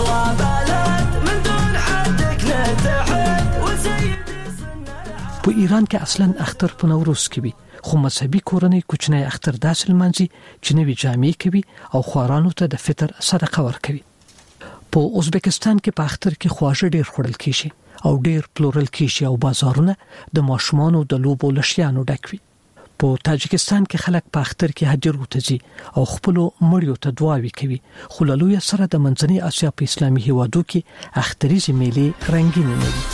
نبغى بلد من دون حدك نتحد وسيد په ایران کې اصلا اختر په نوروز کې وي خو مذهبي کورنۍ کوچنی اختر داسې لمانځي چې نوې جامې کوي او خوارانو ته د فطر صدقه ورکوي. په ازبکستان کې په اختر کې خواږه ډیر خوړل کیږي او ډیر پلورل کیږي او بازارونه د ماشومانو د لوبو لشيانو ډک وي. په تاجکستان کې خلک په اختر کې حج ته ځي او خپل مړیو ته دعاوې کوي. خو له لوی سره د منځنۍ اسیا په اسلامي هیوادو کې اختریزي میلې رنگین نه وي.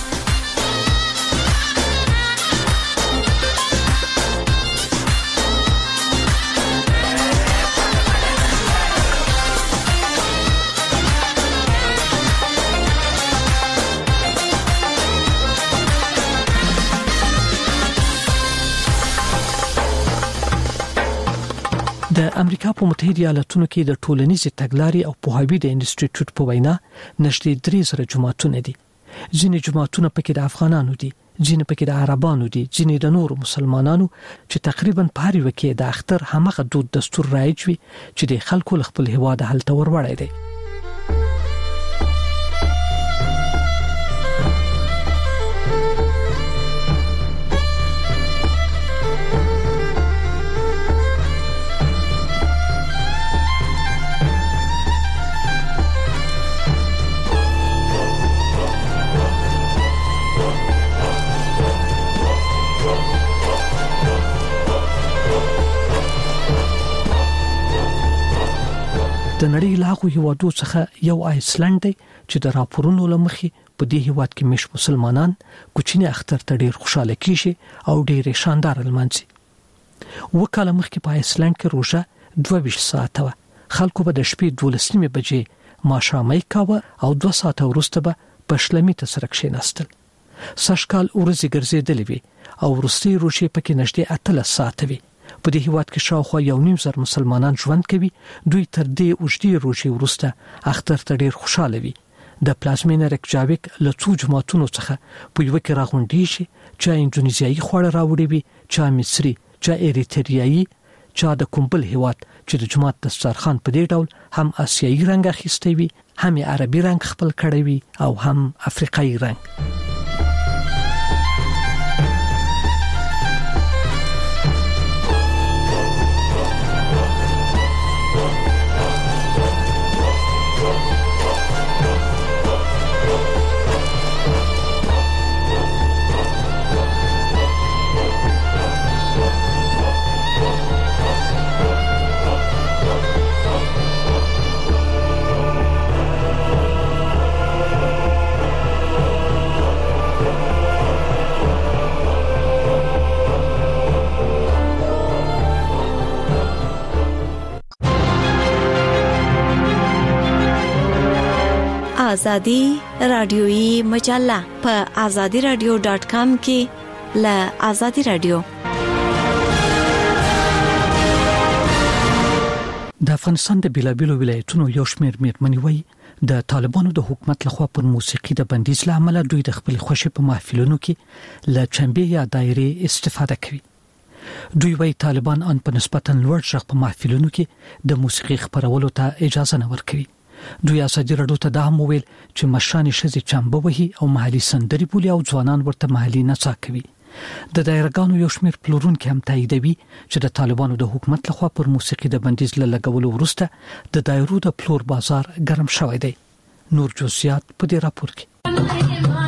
د امریکا په متحده ایالاتونو کې د ټولنیزې تګلارې او پوهاوي د انسټیټیوټ په وینا نږدې درې زره جماعتونه دي. ځینې جماعتونه پکې د افغانانو دي، ځینې پکې د عربانو دي، ځینې د نورو مسلمانانو چې تقریبا په هر یو کې د اختر همغه دود دستور رایج وي چې د خلکو خپل هیواد هلته وروړی دی. د نړۍ لاغو هیوادو څخه یو آیسلند دی چې د راپورونو لمخې په دې هیواد کې مش مسلمانان کوچنی اختر ته ډیر خوشاله کیږي او ډیر شاندار لمانځي. وکاله مخکې په آیسلند کې روزه دوه ویشت ساعته و. خلکو به د شپې دولس نیمه بجې ماښامي کاوه او دوه ساعته وروسته به په شلمي ته سره کښېناستل. سږکال ورځې ګرځېدلې وي او وروستۍ روزې پکې نږدې اتلس ساعته وي. په دې هیواد کې شاوخوا یو نیم زر مسلمانان ژوند کوي. دوی تر دې اوږدې روزې وروسته اختر ته ډیر خوشاله وي. د پلازمینه ریکجاویک له څو جماعتونو څخه په یو کې راغونډېږي چې انډونیزیایي خواړه راوړي وي، چا مصري، چا ایریتریایي، چا د کومبل هیواد چې د جماعت دسترخوان په دې ډول هم آسیایي رنګ اخیستی وي، هم عربي رنګ خپل کړی وي او هم افریقایي رنګ. آزادی رادیویی مجله په آزادی رادیو ډاٹ کام کې ل آزادی رادیو. د افغانستان د بیلابیلو ولایتونو یو شمېر میرمنې وایي د طالبانو د حکومت لخوا پر موسیقي د بندیز له امله دوی د خپل خوښي په محفلونو کې له چنبې یا دایرې استفاده کوي. دوی وایي طالبان ان په نسبتا لوړ ژغ په محفلونو کې د موسیقي خپرولو ته اجازه نه ورکوي. دوی ازادي راډیو ته دا هم ویل چې مشران شزي چنبه وهي او محلي سندري بولي او ځوانان ورته محلي نڅا کوي. د دایرګانو یو شمېر پلورونکي هم تاییدوي چې د طالبانو د حکومت لخوا پر موسیقي د بندیز له لګولو وروسته د دایرو د پلور بازار ګرم شوی دی. نور جزئیات په دې راپور کې.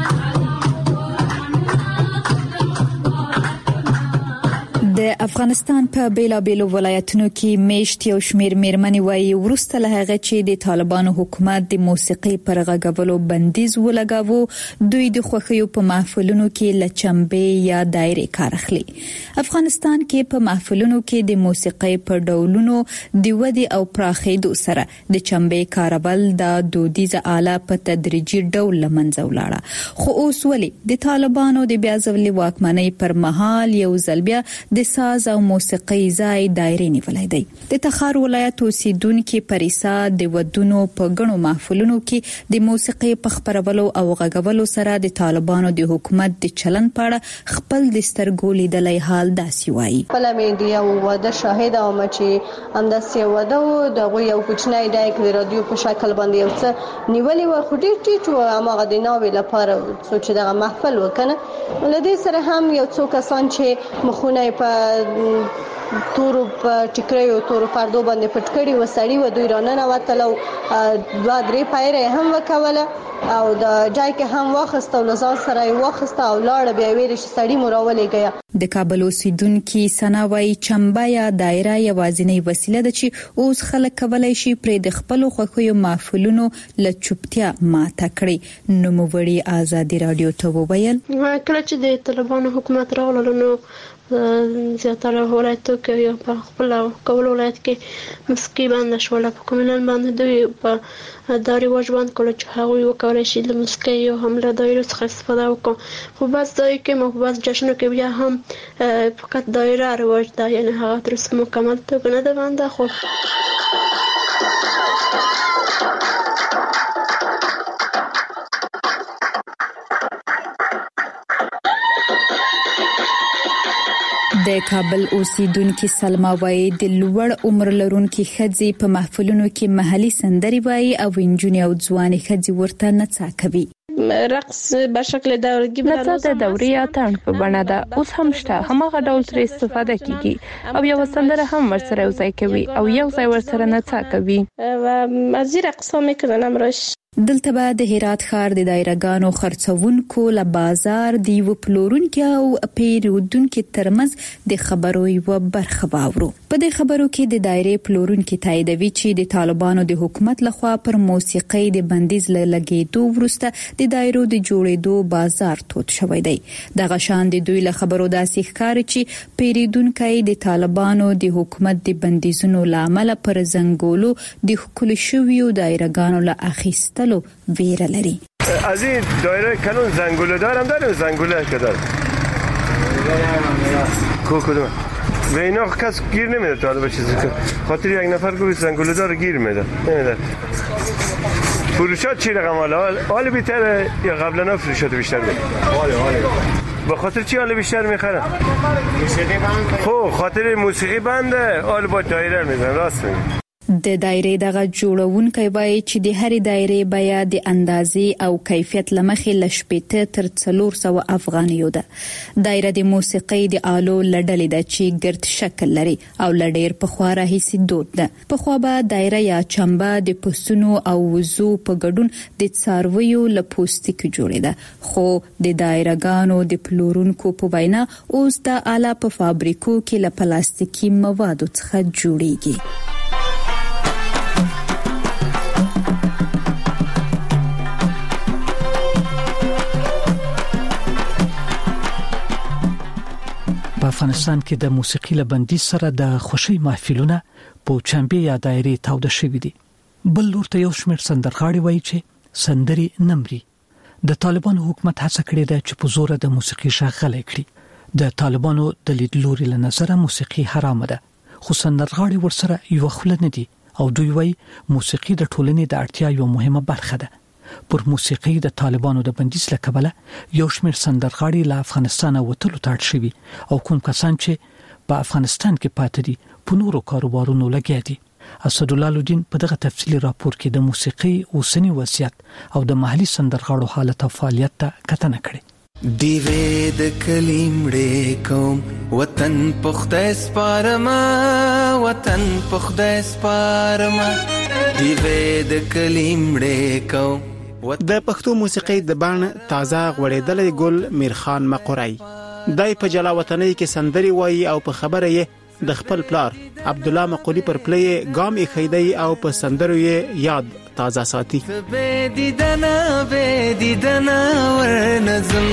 د افغانستان په بیلابیلو ولایتونو کې میشت یو شمیر میرمنې وایي ورسته له هغه چې د طالبانو حکومت د موسیقي پر غږولو بندیز ولګاوه دوی د خوښیو په محفلونو کې له چنبې یا دایرې کار اخلي. افغانستان کې په محفلونو کې د موسیقي په ډولونو د ودی او پراخېدو سره د چنبې کارول د دودیزه آله په تدریجي ډول لمنځه ولاړه. خو اوس ولې د طالبانو د بیا ځلې واکمنۍ پر مهال یو ځل بیا د ساز او موسیقي ځای دایره نیولای دی. د تخار ولایت اوسیدونکو پریسا د ودونو په غنو محفلونو کې د موسیقي په خبرولو او غږولو سره د طالبانو د حکومت د چلن په اړه خپل د سترګو لیدلای حال داسي وایي. په میډیا او د شاهد او مچي انداسي ودو د یو کوچنی دایک د رادیو په شکل باندې یو څه نیولې و خو ډیر ټیټ و اماغه د ناوې لپاره سوچ دغه محفل وکنه ولدي سره هم یو څو کسان چې مخونه په تورو په ټیکریو تورو پردو باندې پټکړی و سړی و دوی رانه وتلو دوه درې پایره هم وکوله او د جای کې هم واخسته او لزان سره واخسته او لاړ بیا ویل چې سړی مراولې گیا. د کابل اوسیدونکو سناوي چمبا یا دایره یوازینی وسیله ده چې اوس خلک کولای شي پر د خپل خوښیو محفلونو له چوپتیا ماته کړي. نو موړي آزادي رادیو ته وویل کله چې د طالبانو حکومت راغله نو زیاتره ولایتو کې یو په خپل کول ولایت کې مسکی باندې شول په کومنال باندې دوی په داري واجبان کول چې هغه یو کولای شي د مسکی یو حمله دایره څخه استفاده وکړي خو بس دای کې مو بس جشنو کې بیا هم فقط دایره رواج ده یعنی هغه تر څو مکمل ته نه ده باندې خو د کابل اوسیدونکو سلما وای د لوړ عمر لرونکو خځې په محفلونو کې محلي سندري وای او انجونی او ځواني خځې ورته نڅا کوي. رقص په شکل دورګي نڅا د دوري اتن په بڼه ده اوس هم شته همغه ډول تر استفاده کیږي او یو سندره هم ورسره وځای کوي او یو ځای ورسره نڅا کوي و ازي رقص هم کنه امرش. دلته به د هرات ښار د دایرګانو خرڅونکو له بازار دی و پلورونکو او پیرودونکو ترمنځ د خبرو یو برخه واورو. په دې خبرو کې د دایره پلورونکو تاییدوي چې د طالبانو د حکومت لخوا پر موسیقي د بندیز لګیدو ورسته د دایرو د جوړېدو بازار توت شوی دی. دغه شان د دوی له خبرو داسې ښکاري چې پیرودونکو د طالبانو د حکومت د بندیزونو لامل پر زنګولو د خپل شویو دایرګانو له اخیستلو ویره لري. از این دایره کلون زنگوله دارم دارم زنگوله که دارم کو کدوم به اینا کس گیر نمیده تا حالا به چیزی که خاطر یک نفر گوید زنگوله داره گیر میده نمیده. فروشات چی رقم حالا حالا بیتره یا قبلا فروشات بیشتر بده حالا حالا به خاطر چی حالا بیشتر میخرن موسیقی بنده خب خاطر موسیقی بنده حالا با دایره میزن راست میگه. د دایره دغه جوړونکي وایي چې د هرې دایره بیا د اندازې او کیفیت لمخې لشپېته تر څلور سوه افغانیو ده. دایره د موسیقي د آلو لړلې ده چې ګرد شکل لري او لډیر په خوا راهیسي دود ده. په خوا به دایره یا چمبه د پسونو او وزو په ګډون د څارویو له پوستکي جوړې ده خو د دایرګانو د پلورونکو په وینا اوس د آله په فابریکو کې له پلاستیکي موادو څخه جوړیږي. په افغانستان کې د موسیقي له بندیز سره د خوشي محفلونه په چمبه یا دایره تاوده شوې دي. بل لور ته یو شمېر سندرغاړي وایي چې سندري نمري. د طالبانو حکومت هڅه کړې ده چې په زور د موسیقي شغله کړي. د طالبانو د لیدلوري له نظر موسیقي حرام ده خو سندرغاړي ورسره یو خپل نه دي او دوی وایي موسیقي د ټولنې د اړتیا یو مهمه برخه ده. پر موسیقي د طالبانو د بندیز لکبله یو شمېر سندرغاړي له افغانستان وتلو ته اړ شوي او کوم کسان چې په افغانستان کې پاتې دي په نورو کاروبارونو لګیا دي. اسدالله لودین په دغه تفصیلی راپور کې د موسیقي اوسنی وضعیت او د محلي سندرغاړو حالت او فعالیت ته کتنه کړې. دیوې د کلیمړې کوم وطن پخته سپارما وطن پخته سپارما دیوې د کلیمړې کوم. د پښتو موسیقي د بان تازه غوړېدلې ګل میرخان مقورای دای په جلا وطنۍ کې سندري وایي او په خبره یې د خپل پلار عبد الله مقولی پر پلې ګام یې خیدای او په سندرو یې یاد تازه ساتي. به دیدنا به دیدنا ورنظم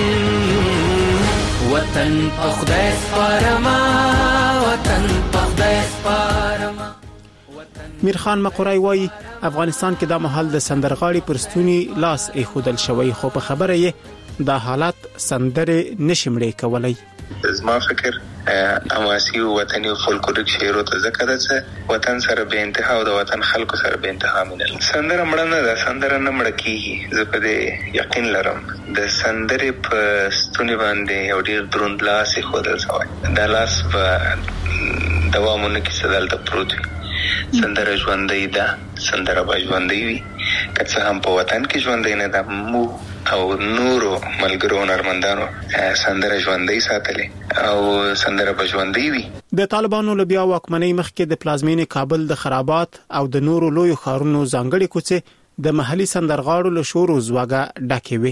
وطن پخدای سپارما وطن پخدای سپارما. میرخان مقورای وایي افغانستان کې د محل د سندرغاړي پرستونی لاس ایښودل شوی خو په خبره یې د حالات سندره نشمړې کولای. زما فکر حماسي او وطني او فولکلوریک شعر ته ذکر ده وطن سره به انتها او د وطن خلکو سره به انتها مینه سندره مړه نه ده سندره نه مړه کیږي زه په دې یقین لرم د سندره په ستوني باندې یو ډیر دروند لاس خودل شوی د لاس په دوامونه کې سدل ته پروت وي سندره ژوندۍ ده سندره به ژوندۍ وي که څه هم په وطن کې ژوندۍ نه ده مو او نورو ملګرو نرمندانو سندره ژوندۍ ساتلې او سندره به ژوندۍ وي. د طالبانو له بیا واکمنۍ مخکې د پلازمینې کابل د خرابات او د نورو لوی ښارونو ځانګړي کوڅې د محلي سندرغاړو له شور او زواګه ډکې وي.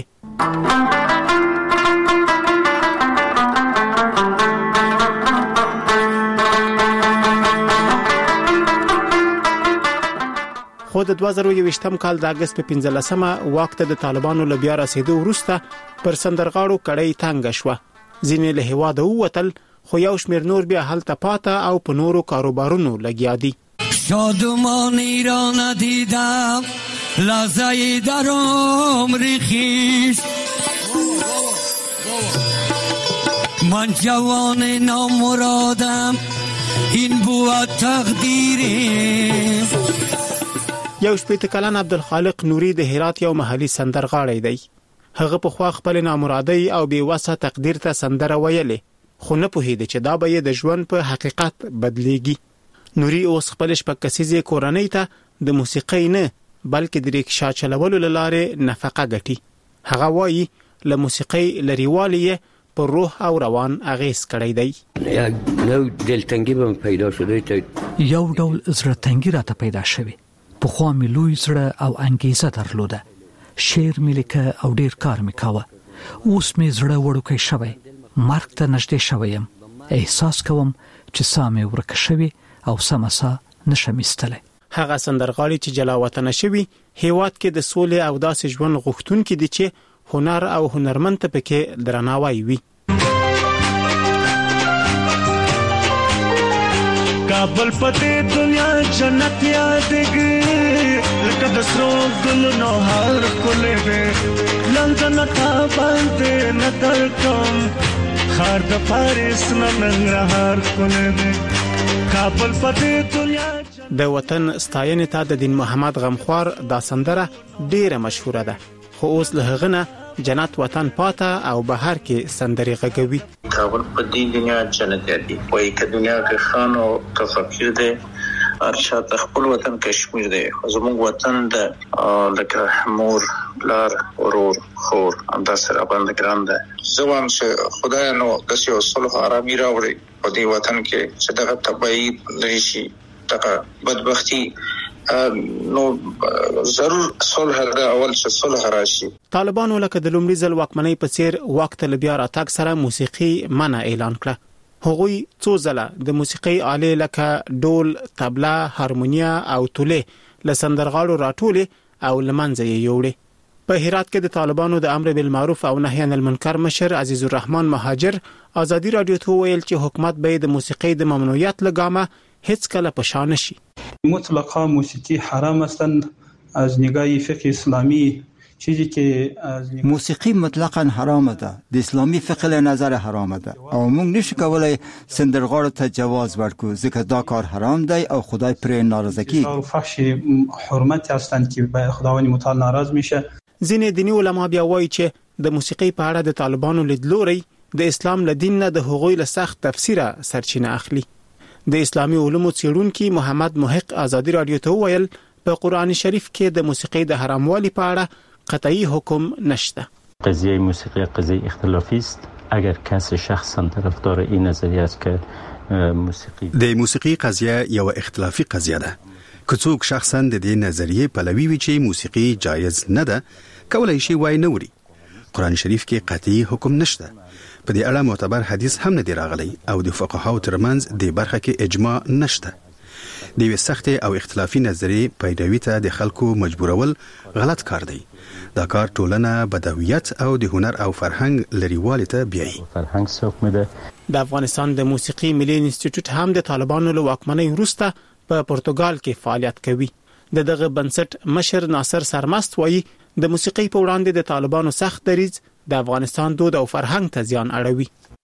خو د دوه زره یوویشتم کال د اگست په پنځلسمه واک ته د طالبانو له بیا رسیدو وروسته پر سندرغاړو کړۍ تنګ شوه. ځینې له هیواده ووتل خو یو شمېر نور بیا هلته پاته او په نورو کاروبارونو لګیا دي. شادمانی را ندیدم لحظه در عمر خویش من جوان نامرادم این بود تقدیرم. یو شپېته کلن عبدالخالق نوري د هرات یو محلي سندرغاړی دی. هغه په خوا خپل نامرادي او بې وسه تقدیر ته سندره ویلې خو نه پوهېده چې دا به یې د ژوند په حقیقت بدلیږي. نوري اوس خپل شپږ کسیزې کورنۍ ته د موسیقۍ نه بلکې د ریکشا چلولو له لارې نفقه ګټي. هغه وایي له موسیقۍ لرېوالی یې پر روح او روان اغېز کړی دی. یو دلتنګي به پیدا شوی یو ډول زړه تنګي راته پیدا شوی. په خوا مې لوی زړه او انګیزه درلوده. شعر مې لیکه او ډیر کار مې کاوه. اوس مې زړه وړوکی شوی. مرګ ته نږدې شوی یم. احساس کوم چې ساه مې ورکه شوې او سمه ساه نشم ایستلی. هغه سندرغاړي چې جلا وطنه شوي هیواد کې د سولې او داسې ژوند غوښتونکي دي چې هنر او هنرمند ته پکې درناوی وي. کابل پته دنیا جنت یادګي لکه د سرو ګلونو هر کوله به لندن ته باندې نظر کوم خار د پاریس ننګرهار کوله به کابل پته دنیا د وطن ستاینې ته د دین محمد غمخوار دا سندره ډیره مشهوره ده خو اوس له هغه نه جنت وطن پاته او بهر کې سندري غږوي. کابل په دې دنیا جنت دی وایي که دنیا کې خان او فقیر دی ارشاد خپل وطن کشمیر دی زموږ وطن د لکه مور لار ورور خور همدا سره باندې ګران ده. زوام چې خدای نو د سیو صلح آرامي راوړي په دې وطن کې چې دغه تبعید لري شي دغه بدبختی نو ضرور صلح د اول چې صلح راشي. طالبانو لکه د لومړي ځل واکمنۍ په څیر وخت له بیا راتګ سره موسیقي منع اعلان کړه. هغوی څو ځله د موسیقي آلې لکه ډول، طبله، هارمونیا او توله له سندرغاړو راټولې او لمنځه یې یوړې. په هرات کې د طالبانو د امر بالمعروف او نهي عن المنکر مشر عزیز الرحمن مهاجر ازادي رادیو ته ویل چې حکومت به د موسیقي د ممنوعیت لګامه هیڅ کله پشان نشي. مطلقا موسیقی حرام هستند از نگاه فقه اسلامی. چیزی که از موسیقی مطلقا حرام ده د اسلامي فقه له نظر حرام ده او موږ نشو کولای سندرغاړو ته جواز ورکو ځکه دا کار حرام دی او خدای پرې ناراضه کیږي. او فحش حرمت هستند که به خداوند متعال ناراض میشه. ځینې دیني علما بیا وایي چې د موسیقي په اړه د طالبانو لیدلوري د اسلام له دین نه د هغوی له سخت تفسیره سرچینه اخلي. د اسلامي علومو څېړونکي محمد محق ازادي رادیو ته ویل په قرآن شریف کې د موسیقي د حراموالي په اړه قطعی حکم نشته. قضیه موسیقی قضیه اختلافی است. اگر کسی شخصا طرفدار این نظریه است که موسیقی د موسیقي قضیه یو اختلافي قضیه ده. که څوک شخصا د دې نظریه پلوي وي چې موسیقي جایز نه ده کولای شي وای نه وري. قرآن شریف کې قطعی حکم نشته. په دې اړه معتبر حدیث هم نه دی راغلی او د فقهاو ترمنځ د برخه کې اجماع نشته. د یو سخت او اختلافي نظریه پیروي ته د خلکو مجبورول غلط کار دی. دا کار ټولنه بدویت او د هنر او فرهنګ لريوالي ته بیایي. فرهنګ څوک مده د افغانستان د موسیقي ملي انسټیټیوټ هم د طالبانو له واکمنۍ وروسته په پرتګال کې فعالیت کوي. د دغه بنسټ مشر ناصر سرمست وایي د موسیقي په وړاندې د طالبانو سخت دریځ د افغانستان دود او فرهنګ ته زیان اړوي.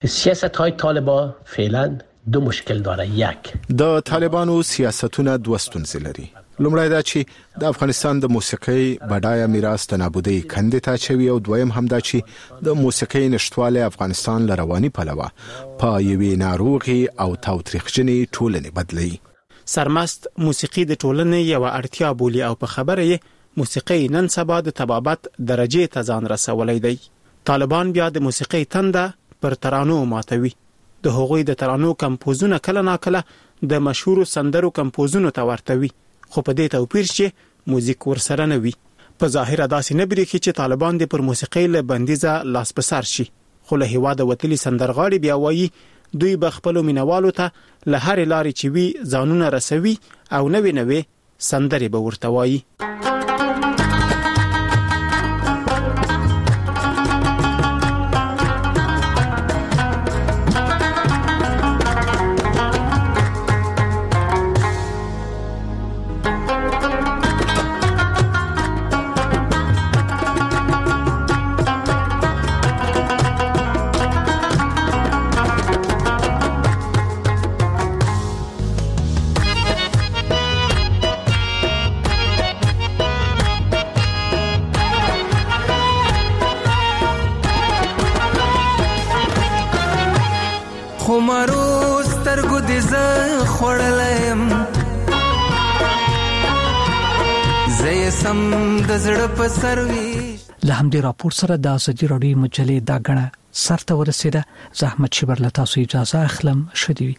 سیاست‌های طالبان فعلا دو مشکل داره. یک، د طالبانو سیاستونه دوه ستونزې لري. لومړی دا چې د افغانستان د موسیقۍ بډایه میراث ته نابودي کندې ته چوي، او دویم هم دا چې د موسیقۍ نشټواله افغانستان له رواني پلوه په یوې ناروغي او تاوتریخجنې ټولنې بدلی. سرمست موسیقي د ټولنې یو اړتیا بولی او په خبره یې موسیقي نن سبا د طبابت درجه ته ځان رسولای دی. طالبان بیا د موسیقي تنده پر ترانو ماتوي. د هغوی د ترانو کمپوزونه کله ناکله د مشهور سندرو کمپوزونو ته ورتوي، خو په دې توپیر چې موزیک ورسره نه وي. په ظاهر داسې نه بریښي چې طالبان د پر موسیقي له بندیزه لاس په سر شي، خو له هیواده وتلي سندرغاړي بیا وایي دوی به خپل مینوالو ته له هر لارې چې وی ځانونه رسوي او نوې نوې سندرې به ورته وایي. له همدې راپور سره د ازادي راډیو مجلې دا غڼه سرته ورسېده. زحمت شبر له تاسو اجازه اخلم. شدي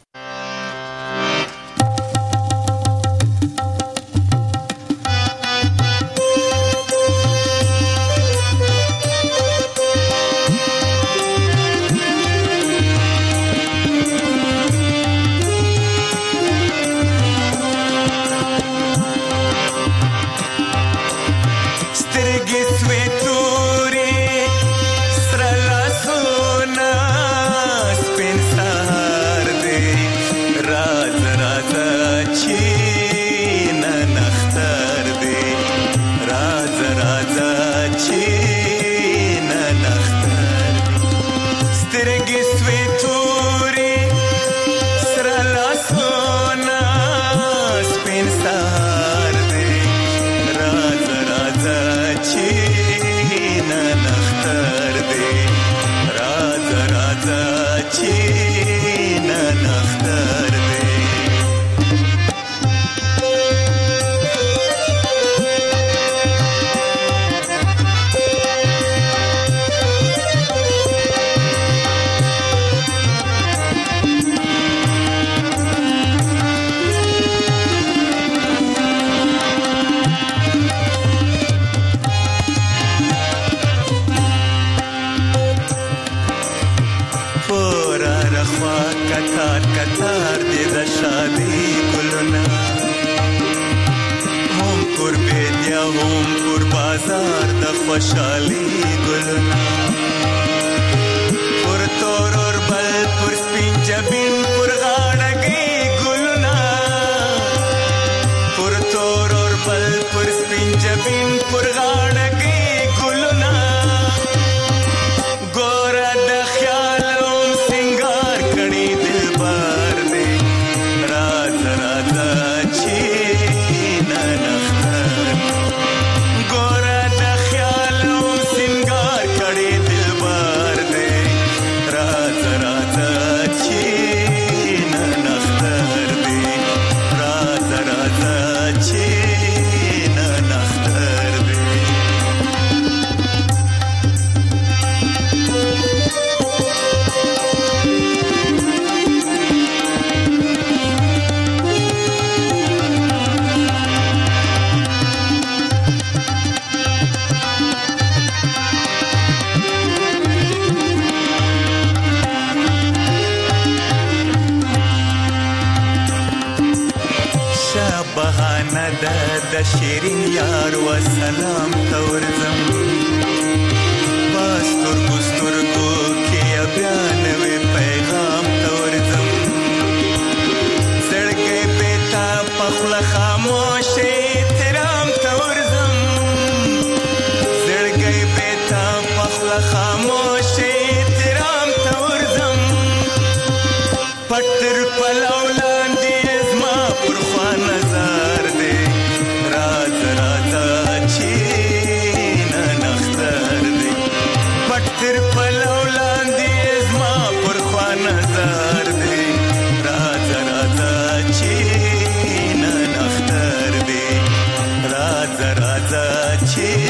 د شیرین یار و سلام تورزم پاستور ګستور کو کې بیان وی پیغام تورزم زړګې پتا پخله خاموش احترام تورزم زړګې پتا پخله خاموش احترام تورزم پټر پلولان دی زما پر خوا نظر دی راز راز چې نن اختر دی پټر پلولان دی زما پر خوا نظر دی راز راز چې نن اختر دی راز راز چې